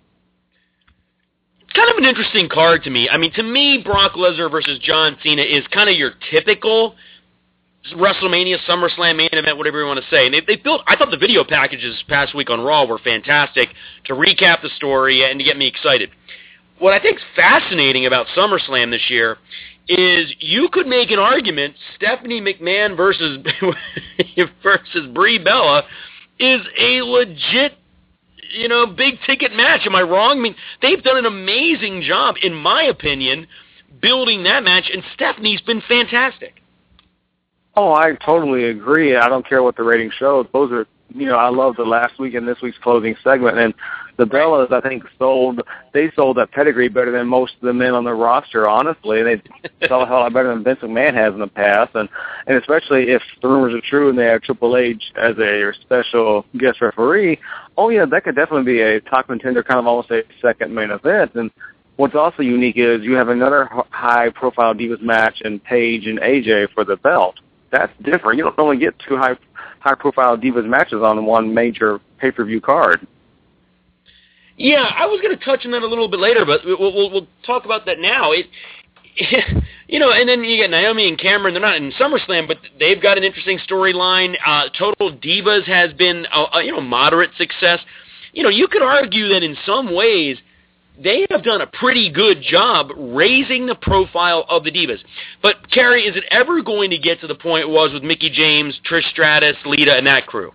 It's kind of an interesting card to me. To me, Brock Lesnar versus John Cena is kind of your typical WrestleMania, SummerSlam main event, whatever you want to say. And they built. I thought the video packages this past week on Raw were fantastic to recap the story and to get me excited. What I think is fascinating about SummerSlam this year is you could make an argument Stephanie McMahon versus Brie Bella is a legit big-ticket match. Am I wrong? They've done an amazing job, in my opinion, building that match, and Stephanie's been fantastic. Oh, I totally agree. I don't care what the ratings show. Those are, I love the last week and this week's closing segment, and the Bellas, I think, sold that pedigree better than most of the men on the roster, honestly. They sell a hell lot better than Vince McMahon has in the past, and especially if the rumors are true and they have Triple H as a special guest referee, that could definitely be a top contender, kind of almost a second main event. And what's also unique is you have another high-profile Divas match in Paige and AJ for the belt. That's different. You don't normally get two high-profile Divas matches on one major pay-per-view card. Yeah, I was going to touch on that a little bit later, but we'll talk about that now. And then you get Naomi and Cameron. They're not in SummerSlam, but they've got an interesting storyline. Total Divas has been moderate success. You could argue that in some ways they have done a pretty good job raising the profile of the Divas. But, Kerry, is it ever going to get to the point it was with Mickie James, Trish Stratus, Lita, and that crew?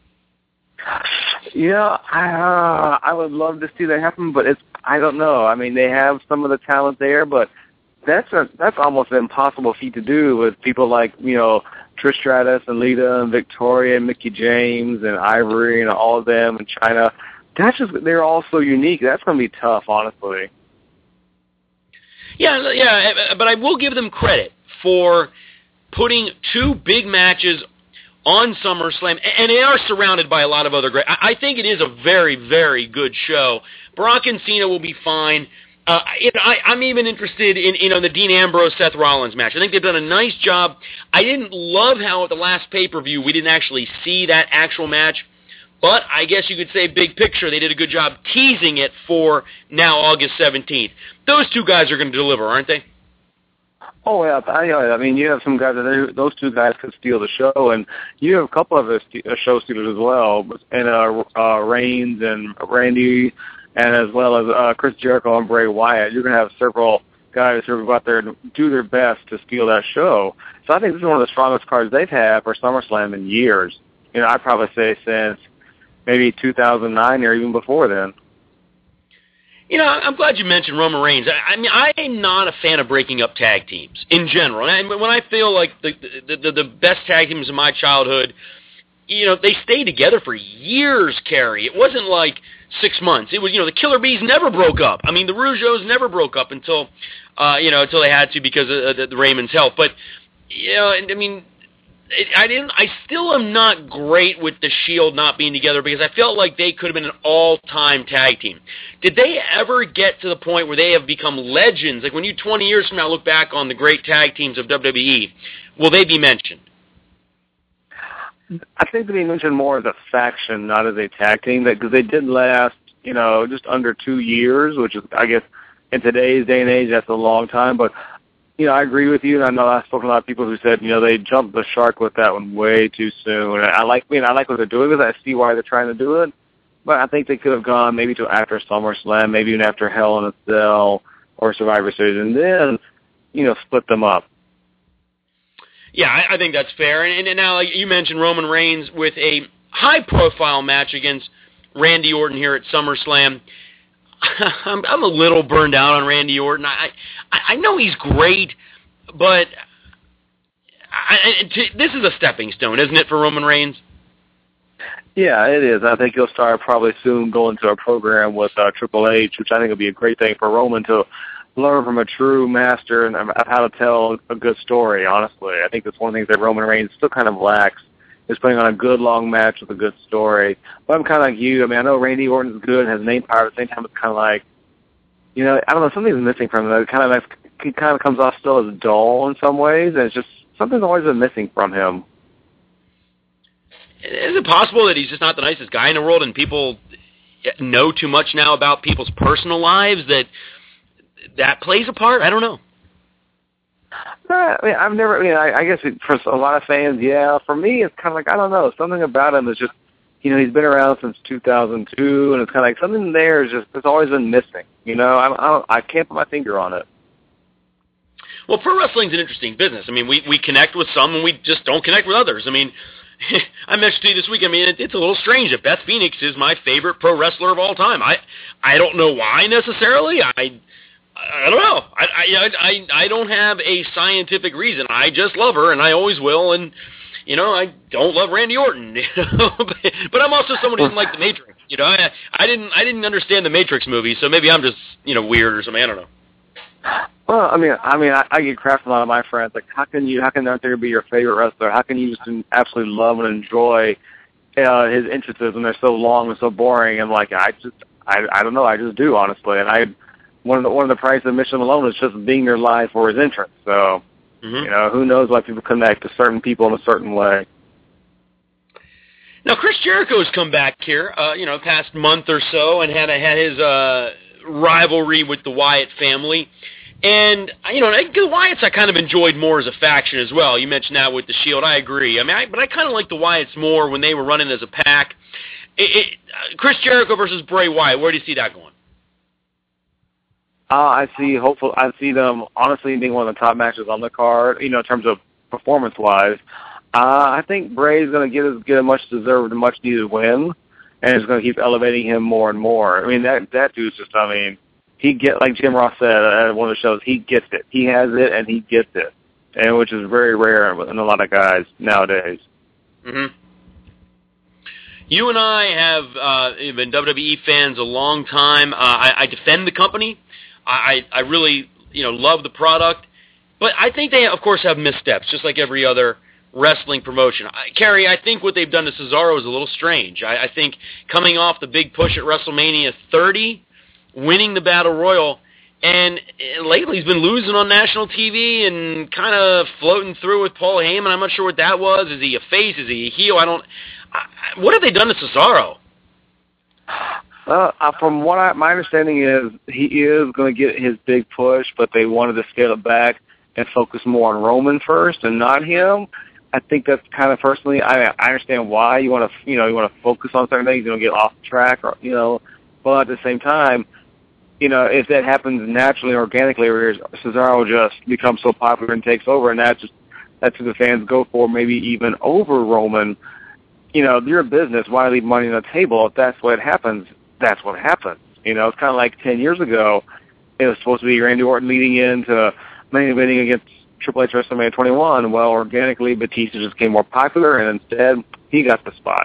Yeah, I would love to see that happen, but I don't know. They have some of the talent there, but that's almost an impossible feat to do with people like, Trish Stratus and Lita and Victoria and Mickie James and Ivory and all of them and Chyna. They're all so unique. That's going to be tough, honestly. Yeah, but I will give them credit for putting two big matches on SummerSlam, and they are surrounded by a lot of other great. I think it is a very, very good show. Brock and Cena will be fine. I'm even interested in the Dean Ambrose Seth Rollins match. I think they've done a nice job. I didn't love how at the last pay-per-view we didn't actually see that actual match, but I guess you could say big picture they did a good job teasing it for now August 17th. Those two guys are going to deliver, aren't they? Oh, yeah. You have some guys those two guys could steal the show, and you have a couple of show stealers as well, and Reigns and Randy, and as well as Chris Jericho and Bray Wyatt. You're going to have several guys who go out there and do their best to steal that show. So I think this is one of the strongest cards they've had for SummerSlam in years. I'd probably say since maybe 2009 or even before then. I'm glad you mentioned Roman Reigns. I'm not a fan of breaking up tag teams in general. And when I feel like the best tag teams in my childhood, they stayed together for years, Kerry. It wasn't like 6 months. It was, the Killer Bees never broke up. The Rougeaus never broke up until they had to because of the Raymond's health. But, I still am not great with the Shield not being together because I felt like they could have been an all-time tag team. Did they ever get to the point where they have become legends? Like when you 20 years from now look back on the great tag teams of WWE, will they be mentioned? I think they mentioned more as a faction, not as a tag team, because they did last just under 2 years, which is, I guess, in today's day and age, that's a long time. But, I agree with you, and I know I've spoken to a lot of people who said, they jumped the shark with that one way too soon. And I like what they're doing with it. I see why they're trying to do it. But I think they could have gone maybe to after SummerSlam, maybe even after Hell in a Cell or Survivor Series, and then, split them up. Yeah, I think that's fair. And now, like you mentioned, Roman Reigns with a high-profile match against Randy Orton here at SummerSlam. I'm a little burned out on Randy Orton. I know he's great, but this is a stepping stone, isn't it, for Roman Reigns? Yeah, it is. I think he'll start probably soon going to a program with Triple H, which I think will be a great thing for Roman to learn from a true master and how to tell a good story, honestly. I think that's one of the things that Roman Reigns still kind of lacks, is putting on a good long match with a good story. But I'm kind of like you. I know Randy Orton's good, has name power. At the same time, it's kind of like, I don't know, something's missing from him. It kind of comes off still as dull in some ways, and it's just something's always been missing from him. Is it possible that he's just not the nicest guy in the world, and people know too much now about people's personal lives that plays a part? I don't know. I've never. I guess for a lot of fans, yeah. For me, it's kind of like, I don't know. Something about him is just, he's been around since 2002, and it's kind of like something there is just, it's always been missing. I can't put my finger on it. Well, pro wrestling's an interesting business. We connect with some, and we just don't connect with others. I mentioned to you this week, it's a little strange that Beth Phoenix is my favorite pro wrestler of all time. I don't know why necessarily. I don't know. I don't have a scientific reason. I just love her, and I always will, and, I don't love Randy Orton. But I'm also someone who doesn't like The Matrix. I didn't understand the Matrix movie, so maybe I'm just, weird or something. I don't know. Well, I get crap from a lot of my friends. Like, how can that there be your favorite wrestler? How can you just absolutely love and enjoy his entrances when they're so long and so boring? And like, I don't know. I just do, honestly. And one of the price of admission alone is just being there live for his entrance. So, who knows why people connect to certain people in a certain way. Now, Chris Jericho's come back here, past month or so, and had his rivalry with the Wyatt family. And, the Wyatts I kind of enjoyed more as a faction as well. You mentioned that with the Shield. I agree. But I kind of like the Wyatts more when they were running as a pack. Chris Jericho versus Bray Wyatt, where do you see that going? I see them, honestly, being one of the top matches on the card, in terms of performance-wise. I think Bray's going to get a much-deserved and much-needed win, and it's going to keep elevating him more and more. That dude's just, like Jim Ross said at one of the shows, he gets it. He has it, and he gets it, and which is very rare in a lot of guys nowadays. Mm-hmm. You and I have been WWE fans a long time. I defend the company. I really, love the product. But I think they, of course, have missteps, just like every other wrestling promotion. Kerry, I think what they've done to Cesaro is a little strange. I think coming off the big push at WrestleMania 30, winning the Battle Royal, and lately he's been losing on national TV and kind of floating through with Paul Heyman. I'm not sure what that was. Is he a face? Is he a heel? What have they done to Cesaro? From what my understanding is, he is going to get his big push, but they wanted to scale it back and focus more on Roman first and not him. I think that's kind of personally. I understand why you want to focus on certain things. You don't get off track, but at the same time, if that happens naturally, organically, where Cesaro just becomes so popular and takes over, and that's who the fans go for, maybe even over Roman. You're a business. Why leave money on the table? If that's what happens, that's what happens. It's kind of like 10 years ago. It was supposed to be Randy Orton leading into main eventing against Triple H WrestleMania 21. Well, organically, Batista just became more popular, and instead, he got the spot.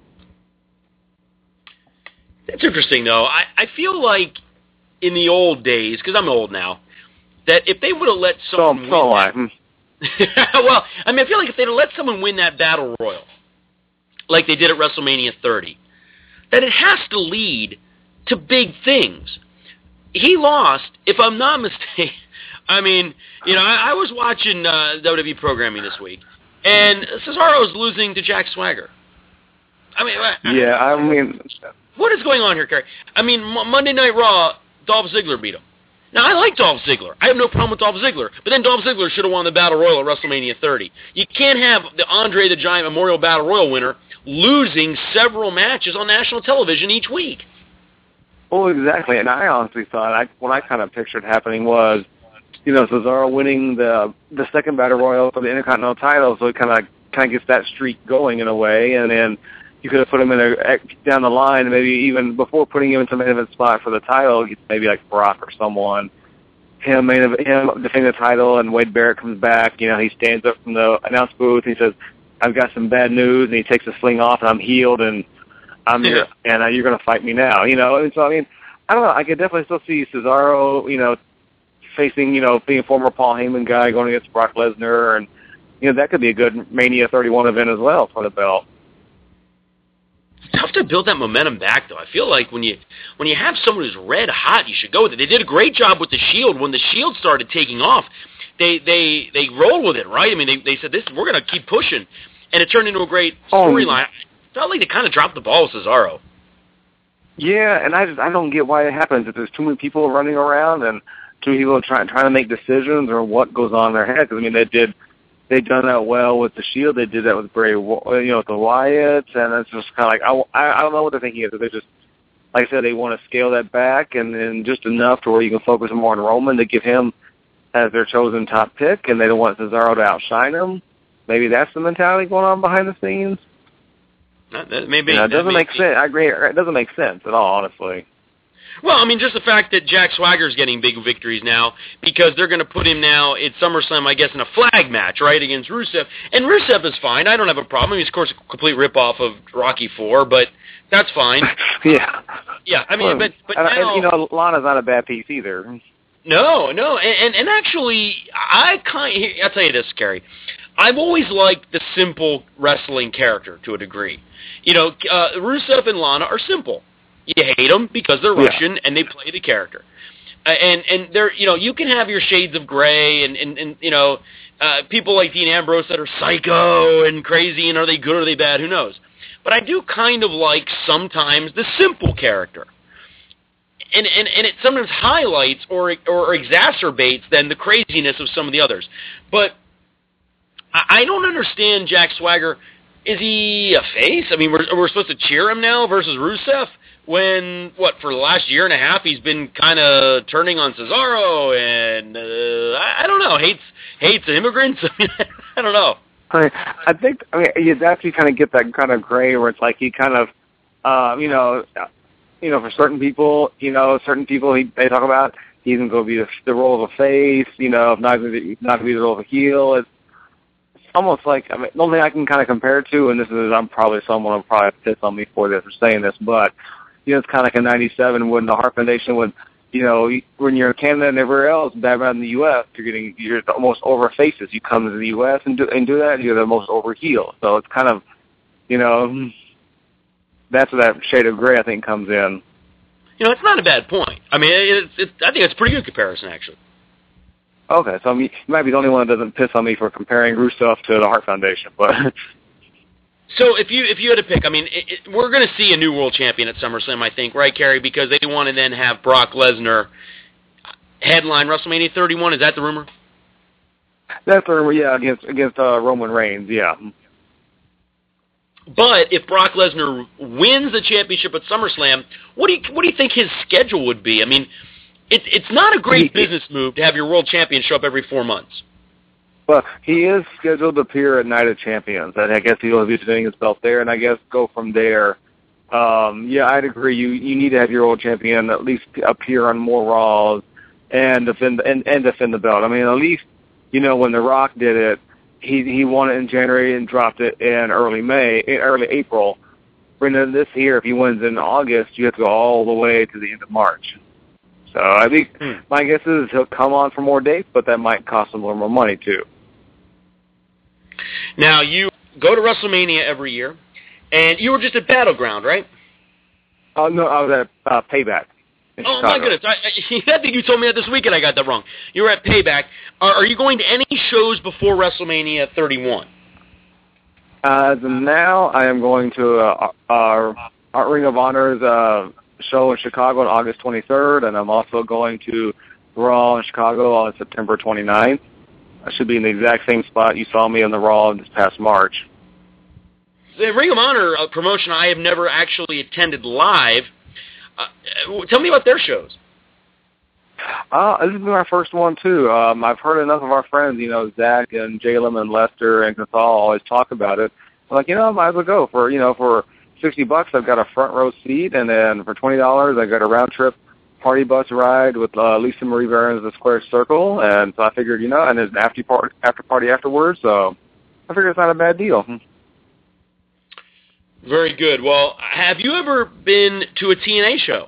That's interesting, though. I feel like in the old days, because I'm old now, that if they would have let someone win well, I feel like if they'd have let someone win that Battle Royal, like they did at WrestleMania 30, that it has to lead to big things. He lost, if I'm not mistaken. I was watching WWE programming this week, and Cesaro's losing to Jack Swagger. What is going on here, Kerry? I mean, Monday Night Raw, Dolph Ziggler beat him. Now, I like Dolph Ziggler. I have no problem with Dolph Ziggler. But then Dolph Ziggler should have won the Battle Royal at WrestleMania 30. You can't have the Andre the Giant Memorial Battle Royal winner losing several matches on national television each week. Oh, exactly. And I honestly thought, what I kind of pictured happening was, Cesaro winning the second Battle Royal for the Intercontinental title, so it kind of gets that streak going in a way, and then you could have put him down the line, maybe even before putting him into the main event spot for the title, maybe like Brock or someone. Him defending the title, and Wade Barrett comes back. He stands up from the announce booth. He says, "I've got some bad news," and he takes the sling off, and I'm healed, and I'm here, and you're going to fight me now. And so I mean, I don't know. I could definitely still see Cesaro, facing, being a former Paul Heyman guy going against Brock Lesnar, and that could be a good Mania 31 event as well for the belt. It's tough to build that momentum back, though. I feel like when you have someone who's red hot, you should go with it. They did a great job with the Shield. When the Shield started taking off, they rolled with it, right? I mean, they said, we're going to keep pushing, and it turned into a great storyline. Felt like they kind of dropped the ball with Cesaro. Yeah, and I don't get why it happens. If there's too many people running around and too many people trying to make decisions, or what goes on in their head. Because I mean, they've done that well with the Shield. They did that with with the Wyatts, and it's just kind of like I don't know what they're thinking. They just, like I said, they want to scale that back and just enough to where you can focus more on Roman to give him as their chosen top pick, and they don't want Cesaro to outshine him. Maybe that's the mentality going on behind the scenes. Maybe it doesn't make sense. I agree. It doesn't make sense at all, honestly. Well, I mean, just the fact that Jack Swagger's getting big victories now because they're going to put him now at SummerSlam, I guess, in a flag match, right, against Rusev. And Rusev is fine. I don't have a problem. He's, of course, a complete ripoff of Rocky IV, but that's fine. Yeah. Yeah, I mean, but now... And, Lana's not a bad piece either. No. And actually, I'll tell you this, Kerry. I've always liked the simple wrestling character to a degree. Rusev and Lana are simple. You hate them because they're Russian and they play the character. And they're, you can have your shades of gray and people like Dean Ambrose that are psycho and crazy, and are they good or are they bad? Who knows? But I do kind of like sometimes the simple character. And it sometimes highlights or exacerbates then the craziness of some of the others. But I don't understand Jack Swagger. Is he a face? I mean, we're supposed to cheer him now versus Rusev when, for the last year and a half he's been kind of turning on Cesaro and, I don't know, hates immigrants? I mean, I don't know. I think, you actually kind of get that kind of gray where it's like he kind of, for certain people, they talk about he's going to be the role of a face, not going to be the role of a heel. It's almost like, the only thing I can kind of compare it to, and this is, I'm probably someone who probably piss on me for this or saying this, but, it's kind of like in '97 when the Hart Foundation would, when you're in Canada and everywhere else, bad in the U.S., you're the most over faces. You come to the U.S. and do that, you're the most over heel. So it's kind of, that's where that shade of gray, I think, comes in. It's not a bad point. I mean, I think it's a pretty good comparison, actually. Okay, so you might be the only one that doesn't piss on me for comparing Rusev to the Hart Foundation, but... So if you had to pick, I mean, we're going to see a new world champion at SummerSlam, I think, right, Kerry? Because they want to then have Brock Lesnar headline WrestleMania 31. Is that the rumor? That's the rumor, yeah, against Roman Reigns, yeah. But if Brock Lesnar wins the championship at SummerSlam, what do you think his schedule would be? I mean, it's not a great business move to have your world champion show up every 4 months. Well, he is scheduled to appear at Night of Champions, and I guess he'll be defending his belt there, and I guess go from there. Yeah, I'd agree. You need to have your old champion at least appear on more Raws and defend the belt. I mean, at least when The Rock did it, he won it in January and dropped it in early April. Brendan, this year, if he wins in August, you have to go all the way to the end of March. So I think my guess is he'll come on for more dates, but that might cost him a little more money too. Now, you go to WrestleMania every year, and you were just at Battleground, right? Oh, no, I was at Payback. Oh, Chicago. My goodness. I think you told me that this weekend. I got that wrong. You were at Payback. Are you going to any shows before WrestleMania 31? As of now, I am going to Ring of Honor's show in Chicago on August 23rd, and I'm also going to Raw in Chicago on September 29th. I should be in the exact same spot you saw me on the Raw this past March. The Ring of Honor promotion I have never actually attended live. Tell me about their shows. This has been my first one, too. I've heard enough of our friends, Zach and Jalem and Lester and Cathal always talk about it. I'm like, I might as well go. For $60, I've got a front row seat, and then for $20, I got a round-trip party bus ride with Lisa Marie Barron's The Square Circle, and so I figured, and there's an after party afterwards, so I figured it's not a bad deal. Very good. Well, have you ever been to a TNA show?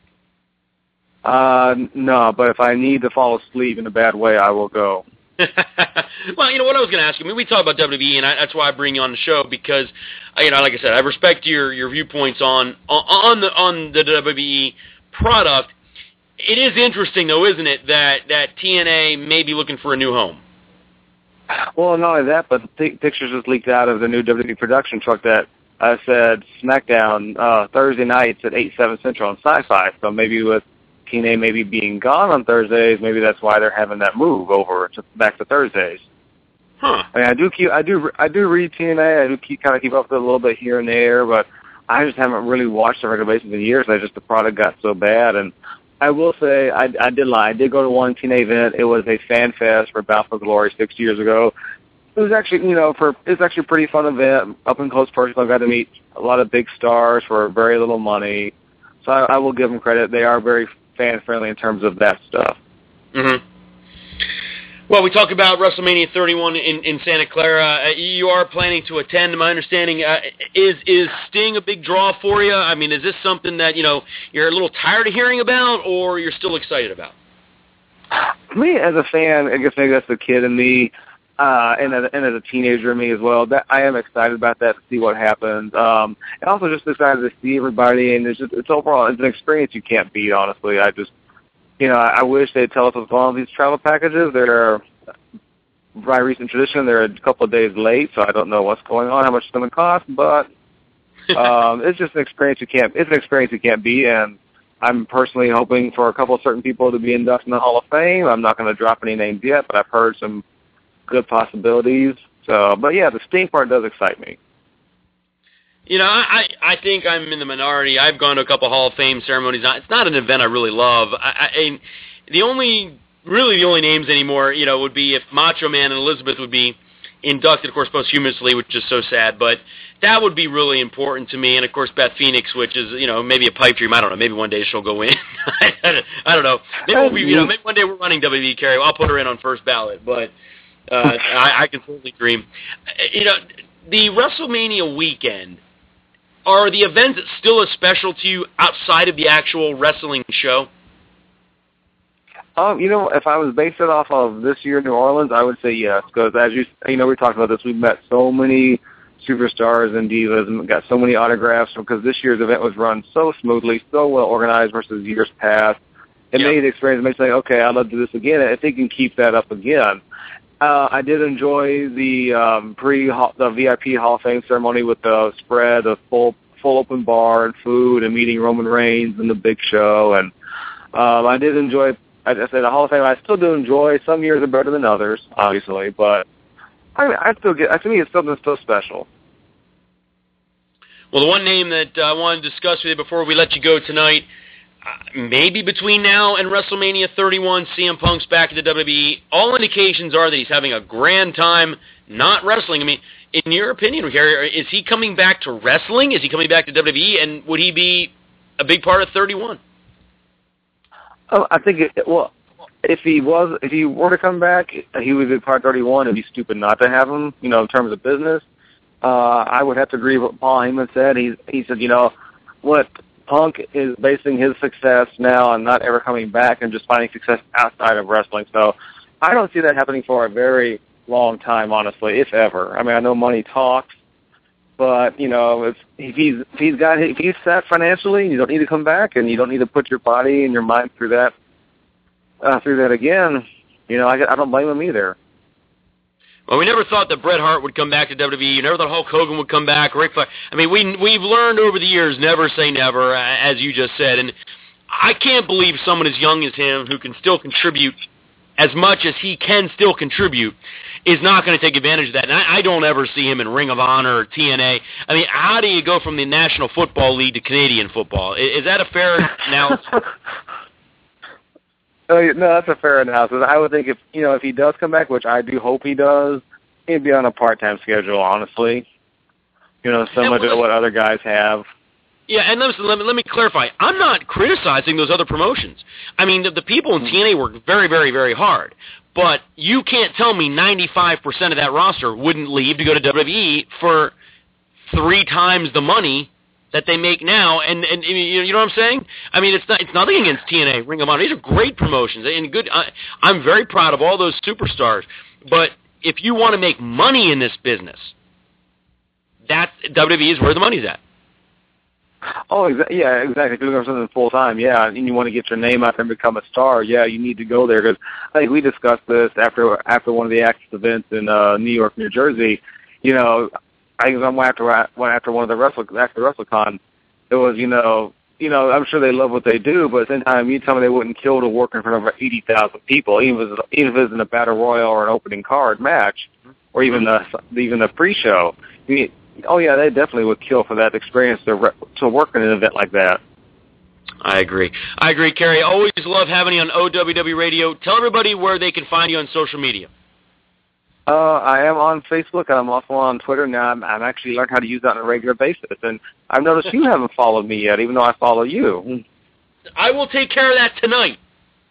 No, but if I need to fall asleep in a bad way, I will go. Well, what I was going to ask you, we talk about WWE, and that's why I bring you on the show, because, like I said, I respect your viewpoints on the WWE product. It is interesting, though, isn't it, that TNA may be looking for a new home? Well, not only that, but the pictures just leaked out of the new WWE production truck that said SmackDown Thursday nights at 8/7 Central on Sci-Fi. So maybe with TNA maybe being gone on Thursdays, maybe that's why they're having that move over back to Thursdays. Huh. I mean, I do read TNA. I do keep up with it a little bit here and there, but I just haven't really watched the regular basis in years. The product got so bad. And I will say, I did lie. I did go to one TNA event. It was a fan fest for Bound for Glory 6 years ago. It was actually, it's actually a pretty fun event. Up and close person, I got to meet a lot of big stars for very little money. So I will give them credit. They are very fan friendly in terms of that stuff. Mm-hmm. Well, we talk about WrestleMania 31 in Santa Clara. You are planning to attend. My understanding is Sting a big draw for you? I mean, is this something that you're a little tired of hearing about, or you're still excited about? Me as a fan, I guess maybe that's the kid in me, and as a teenager in me as well. That I am excited about that, to see what happens. And also just excited to see everybody, and it's overall it's an experience you can't beat. Honestly, I wish they'd tell us what's going on with these travel packages. They're, by recent tradition, they're a couple of days late, so I don't know what's going on, how much it's going to cost. But it's just an experience you can't beat, and I'm personally hoping for a couple of certain people to be inducted in the Hall of Fame. I'm not going to drop any names yet, but I've heard some good possibilities. So, but yeah, the Sting part does excite me. I think I'm in the minority. I've gone to a couple Hall of Fame ceremonies. It's not an event I really love. The only names anymore, would be if Macho Man and Elizabeth would be inducted, of course, posthumously, which is so sad, but that would be really important to me. And, of course, Beth Phoenix, which is, maybe a pipe dream. I don't know. Maybe one day she'll go in. I don't know. Maybe maybe one day we're running WWE, Kerry. I'll put her in on first ballot, but I can certainly dream. The WrestleMania weekend, are the events still as special to you outside of the actual wrestling show? If I was based it off of this year in New Orleans, I would say yes, because as we talked about this, we've met so many superstars and divas and got so many autographs because this year's event was run so smoothly, so well organized versus years past. It made the experience, it makes me think, okay, I'd love to do this again, if they can keep that up again. I did enjoy the VIP Hall of Fame ceremony with the spread, the full open bar and food, and meeting Roman Reigns and the Big Show. And I did enjoy, I said, the Hall of Fame. I still do enjoy. Some years are better than others, obviously, but I still get. To me, it's something that's still special. Well, the one name that I want to discuss with you before we let you go tonight, maybe between now and WrestleMania 31, CM Punk's back at the WWE. All indications are that he's having a grand time not wrestling. I mean, in your opinion, is he coming back to wrestling? Is he coming back to WWE? And would he be a big part of 31? Oh, I think if he were to come back, he would be part of 31. It'd be stupid not to have him. In terms of business, I would have to agree with what Paul Heyman said. He said, what Punk is basing his success now on not ever coming back and just finding success outside of wrestling. So I don't see that happening for a very long time, honestly, if ever. I mean, I know money talks, but if he's set financially, you don't need to come back, and you don't need to put your body and your mind through that again. I don't blame him either. Well, we never thought that Bret Hart would come back to WWE. You never thought Hulk Hogan would come back. Ric Flair. I mean, we've learned over the years, never say never, as you just said. And I can't believe someone as young as him, who can still contribute as much as he can still contribute, is not going to take advantage of that. And I don't ever see him in Ring of Honor or TNA. I mean, how do you go from the National Football League to Canadian football? Is that a fair analysis? No, that's a fair analysis. I would think if he does come back, which I do hope he does, he'd be on a part-time schedule, honestly. Similar to what other guys have. Yeah, and let me clarify. I'm not criticizing those other promotions. I mean, the people in TNA work very, very, very hard. But you can't tell me 95% of that roster wouldn't leave to go to WWE for 3 times the money that they make now. And you know what I'm saying? I mean, it's nothing against TNA, Ring of Honor. These are great promotions and good. I'm very proud of all those superstars. But if you want to make money in this business, that WWE is where the money's at. Oh, yeah, exactly. If you're looking for something full-time, yeah, and you want to get your name out there and become a star, yeah, you need to go there. Because I think we discussed this after one of the Access events in New York, New Jersey. I think after one of the WrestleCon, it was, I'm sure they love what they do, but at the same time, you tell me they wouldn't kill to work in front of 80,000 people, even if it was in a battle royal or an opening card match, or even the pre-show. Oh, yeah, they definitely would kill for that experience to work in an event like that. I agree, Kerry. Always love having you on OWW Radio. Tell everybody where they can find you on social media. I am on Facebook, and I'm also on Twitter now. I'm actually learning how to use that on a regular basis. And I've noticed you haven't followed me yet, even though I follow you. I will take care of that tonight.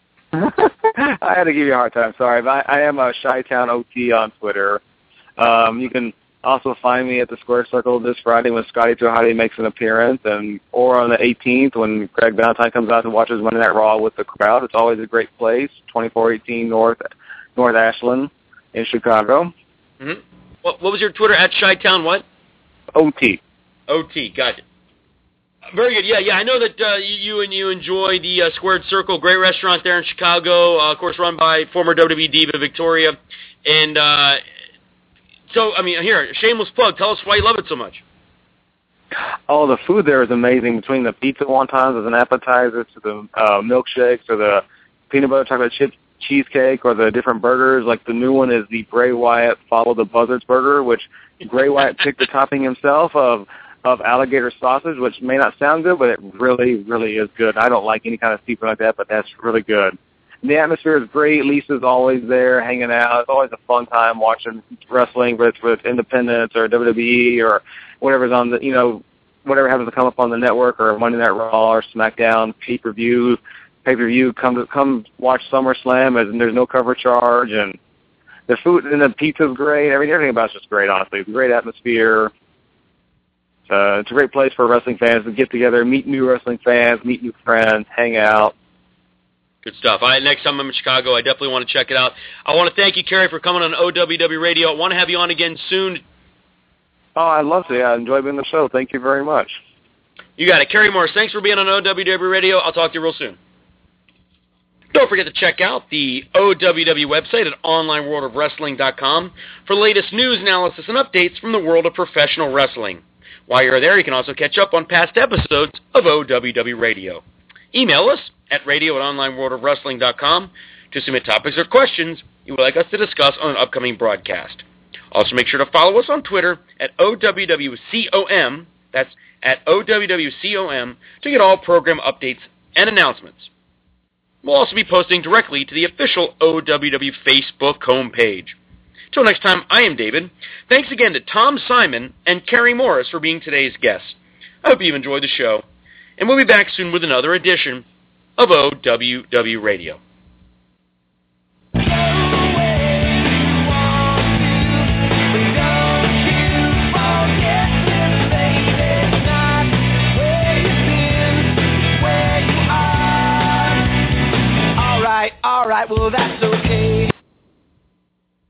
I had to give you a hard time. Sorry, but I am a Chi-Town OT on Twitter. You can also find me at the Square Circle this Friday when Scotty Tuhati makes an appearance, or on the 18th when Greg Valentine comes out to watch his Monday Night Raw with the crowd. It's always a great place, 2418 North Ashland in Chicago. Mm-hmm. What was your Twitter, at Chi-Town what? OT. OT, gotcha. Very good. Yeah. I know that you enjoy the Squared Circle, great restaurant there in Chicago, of course run by former WWE diva Victoria. And so, I mean, here, shameless plug. Tell us why you love it so much. Oh, the food there is amazing. Between the pizza wontons as an appetizer to the milkshakes or the peanut butter chocolate chip cheesecake or the different burgers. Like the new one is the Bray Wyatt Follow the Buzzards burger, which Bray Wyatt picked the topping himself of alligator sausage, which may not sound good, but it really, really is good. I don't like any kind of seafood like that, but that's really good. And the atmosphere is great. Lisa's always there hanging out. It's always a fun time watching wrestling, whether it's with Independence or WWE or whatever's on the, whatever happens to come up on the network or Monday Night Raw or SmackDown pay-per-view. Come watch SummerSlam, and there's no cover charge, and the food and the pizza's great. Everything about it's just great, honestly. It's a great atmosphere. It's a great place for wrestling fans to get together, meet new wrestling fans, meet new friends, hang out. Good stuff. Next time I'm in Chicago, I definitely want to check it out. I want to thank you, Kerry, for coming on OWW Radio. I want to have you on again soon. Oh, I'd love to. I enjoy being on the show. Thank you very much. You got it. Kerry Morris, thanks for being on OWW Radio. I'll talk to you real soon. Don't forget to check out the OWW website at onlineworldofwrestling.com for the latest news, analysis, and updates from the world of professional wrestling. While you're there, you can also catch up on past episodes of OWW Radio. Email us at radio@onlineworldofwrestling.com to submit topics or questions you would like us to discuss on an upcoming broadcast. Also, make sure to follow us on Twitter at OWWCOM, that's at OWWCOM, to get all program updates and announcements. We'll also be posting directly to the official OWW Facebook homepage. Till next time, I am David. Thanks again to Tom Simon and Kerry Morris for being today's guests. I hope you've enjoyed the show, and we'll be back soon with another edition of OWW Radio. All right, well, that's okay.